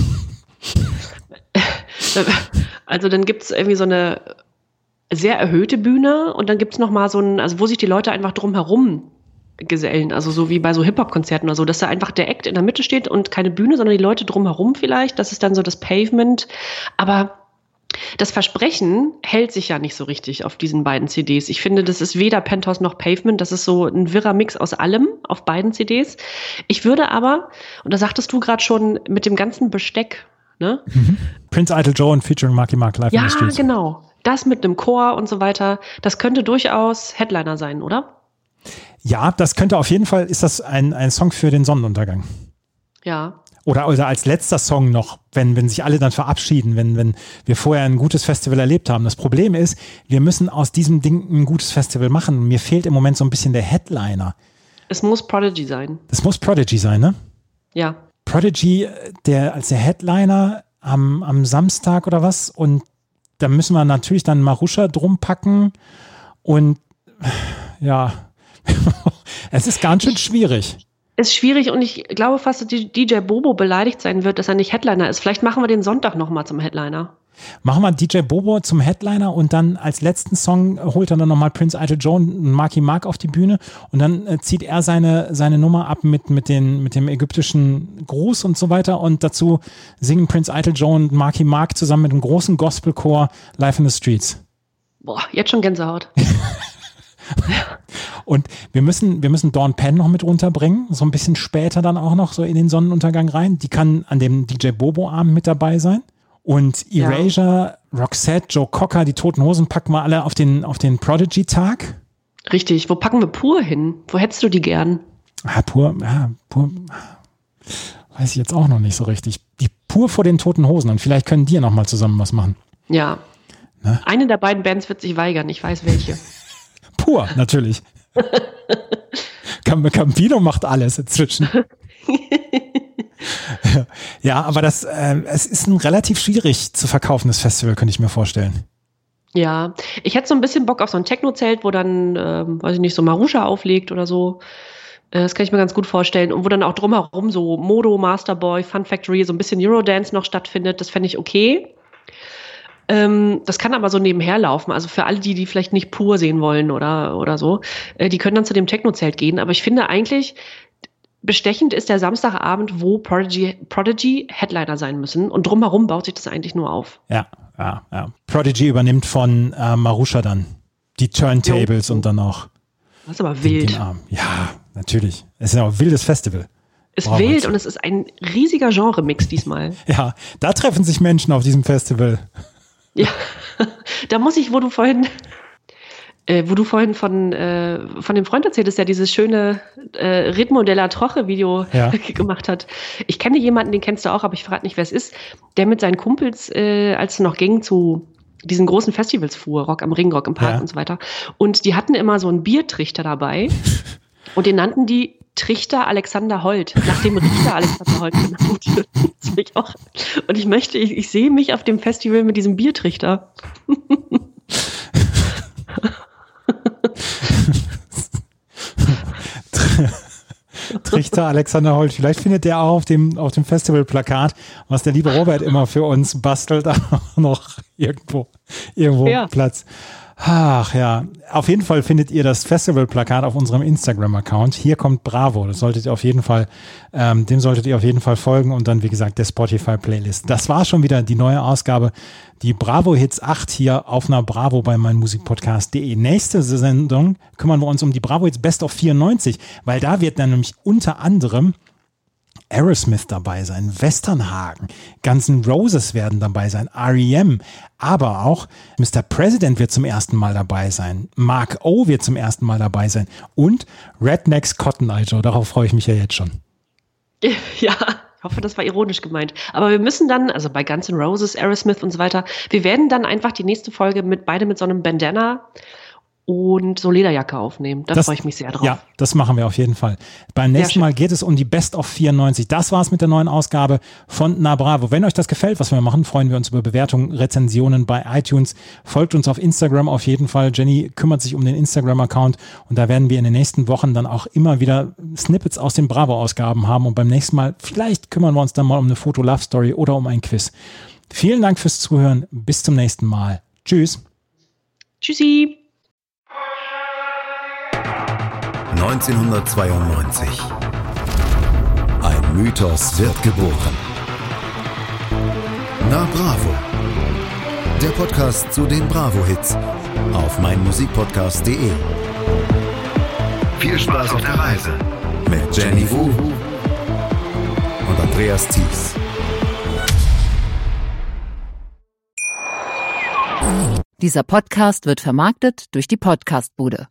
Also dann gibt es irgendwie so eine sehr erhöhte Bühne und dann gibt es nochmal so ein, also wo sich die Leute einfach drumherum gesellen, also so wie bei so Hip-Hop-Konzerten oder so, dass da einfach der Act in der Mitte steht und keine Bühne, sondern die Leute drumherum vielleicht, das ist dann so das Pavement, aber das Versprechen hält sich ja nicht so richtig auf diesen beiden C Ds. Ich finde, das ist weder Penthouse noch Pavement, das ist so ein wirrer Mix aus allem auf beiden C Ds. Ich würde aber, und da sagtest du gerade schon, mit dem ganzen Besteck, ne? Mhm. Prince Idol Joe und featuring Marky Mark live ja, in the Streets. Ja, genau. Das mit einem Chor und so weiter, das könnte durchaus Headliner sein, oder? Ja, das könnte auf jeden Fall, ist das ein, ein Song für den Sonnenuntergang. Ja. Oder, oder als letzter Song noch, wenn, wenn sich alle dann verabschieden, wenn, wenn wir vorher ein gutes Festival erlebt haben. Das Problem ist, wir müssen aus diesem Ding ein gutes Festival machen. Mir fehlt im Moment so ein bisschen der Headliner. Es muss Prodigy sein. Es muss Prodigy sein, ne? Ja. Prodigy, der als der Headliner am, am Samstag oder was, und da müssen wir natürlich dann Marusha drum packen und ja, es ist ganz schön schwierig. Ist schwierig und ich glaube fast, dass D J Bobo beleidigt sein wird, dass er nicht Headliner ist. Vielleicht machen wir den Sonntag nochmal zum Headliner. Machen wir D J Bobo zum Headliner und dann als letzten Song holt er dann nochmal Prince Idol Joe und Marky Mark auf die Bühne und dann äh, zieht er seine, seine Nummer ab mit, mit, den, mit dem ägyptischen Gruß und so weiter und dazu singen Prince Idol Joe und Marky Mark zusammen mit einem großen Gospelchor Live in the Streets. Boah, jetzt schon Gänsehaut. Und wir müssen, wir müssen Dawn Penn noch mit runterbringen, so ein bisschen später dann auch noch so in den Sonnenuntergang rein. Die kann an dem D J Bobo-Abend mit dabei sein. Und Erasure, ja. Roxette, Joe Cocker, die Toten Hosen packen wir alle auf den, auf den Prodigy-Tag. Richtig. Wo packen wir Pur hin? Wo hättest du die gern? Ah, Pur, ja, Pur, weiß ich jetzt auch noch nicht so richtig. Die Pur vor den Toten Hosen. Und vielleicht können die ja noch mal zusammen was machen. Ja. Ne? Eine der beiden Bands wird sich weigern. Ich weiß welche. Pur, natürlich. Campino macht alles inzwischen. Ja, aber das, äh, es ist ein relativ schwierig zu verkaufendes Festival, könnte ich mir vorstellen. Ja, ich hätte so ein bisschen Bock auf so ein Techno-Zelt, wo dann, ähm, weiß ich nicht, so Marusha auflegt oder so. Äh, das kann ich mir ganz gut vorstellen. Und wo dann auch drumherum so Modo, Masterboy, Fun Factory, so ein bisschen Eurodance noch stattfindet. Das fände ich okay. Ähm, das kann aber so nebenher laufen. Also für alle, die, die vielleicht nicht pur sehen wollen oder, oder so, äh, die können dann zu dem Techno-Zelt gehen. Aber ich finde eigentlich, bestechend ist der Samstagabend, wo Prodigy, Prodigy Headliner sein müssen. Und drumherum baut sich das eigentlich nur auf. Ja, ja, ja. Prodigy übernimmt von äh, Marusha dann die Turntables jo. und dann auch. Das ist aber wild. Den, den Arm. Ja, natürlich. Es ist ja auch ein wildes Festival. Ist Bravo wild Hits. und es ist ein riesiger Genre-Mix diesmal. Ja, da treffen sich Menschen auf diesem Festival. Ja, da muss ich, wo du vorhin, äh, wo du vorhin von, äh, von dem Freund erzähltest, der dieses schöne äh, Ritmo della Troche Video Ja. gemacht hat. Ich kenne jemanden, den kennst du auch, aber ich verrate nicht, wer es ist, der mit seinen Kumpels, äh, als es noch ging, zu diesen großen Festivals fuhr, Rock am Ring, Rock im Park Ja. und so weiter. Und die hatten immer so einen Biertrichter dabei und den nannten die Trichter Alexander Holt, nach dem Richter Alexander Holt genannt. Das finde ich auch. Und ich möchte, ich, ich sehe mich auf dem Festival mit diesem Biertrichter. Trichter Alexander Holt. Vielleicht findet der auch auf dem, auf dem Festivalplakat, was der liebe Robert immer für uns bastelt, auch noch irgendwo, irgendwo Ja. Platz. Ach ja, auf jeden Fall findet ihr das Festivalplakat auf unserem Instagram-Account. Hier kommt Bravo. Das solltet ihr auf jeden Fall, ähm, dem solltet ihr auf jeden Fall folgen und dann, wie gesagt, der Spotify-Playlist. Das war schon wieder die neue Ausgabe, die Bravo Hits acht hier auf einer Bravo bei meinmusikpodcast punkt de. Nächste Sendung kümmern wir uns um die Bravo Hits Best of vierundneunzig, weil da wird dann nämlich unter anderem Aerosmith dabei sein, Westernhagen, Guns N' Roses werden dabei sein, R E M, aber auch Mister President wird zum ersten Mal dabei sein, Mark O wird zum ersten Mal dabei sein und Rednecks Cotton Eye Joe, darauf freue ich mich ja jetzt schon. Ja, ich hoffe, das war ironisch gemeint. Aber wir müssen dann, also bei Guns N' Roses, Aerosmith und so weiter, wir werden dann einfach die nächste Folge mit beide mit so einem Bandana und so Lederjacke aufnehmen. Da Das- freue ich mich sehr drauf. Ja, das machen wir auf jeden Fall. Beim nächsten schön. Mal geht es um die Best of vierundneunzig. Das war's mit der neuen Ausgabe von Na Bravo. Wenn euch das gefällt, was wir machen, freuen wir uns über Bewertungen, Rezensionen bei iTunes. Folgt uns auf Instagram auf jeden Fall. Jenny kümmert sich um den Instagram-Account und da werden wir in den nächsten Wochen dann auch immer wieder Snippets aus den Bravo-Ausgaben haben und beim nächsten Mal vielleicht kümmern wir uns dann mal um eine Foto-Love-Story oder um ein Quiz. Vielen Dank fürs Zuhören. Bis zum nächsten Mal. Tschüss. Tschüssi. neunzehnhundertzweiundneunzig. Ein Mythos wird geboren. Na Bravo. Der Podcast zu den Bravo-Hits auf meinmusikpodcast punkt de. Viel Spaß auf der Reise mit Jenny Wu und Andreas Thies. Dieser Podcast wird vermarktet durch die Podcastbude.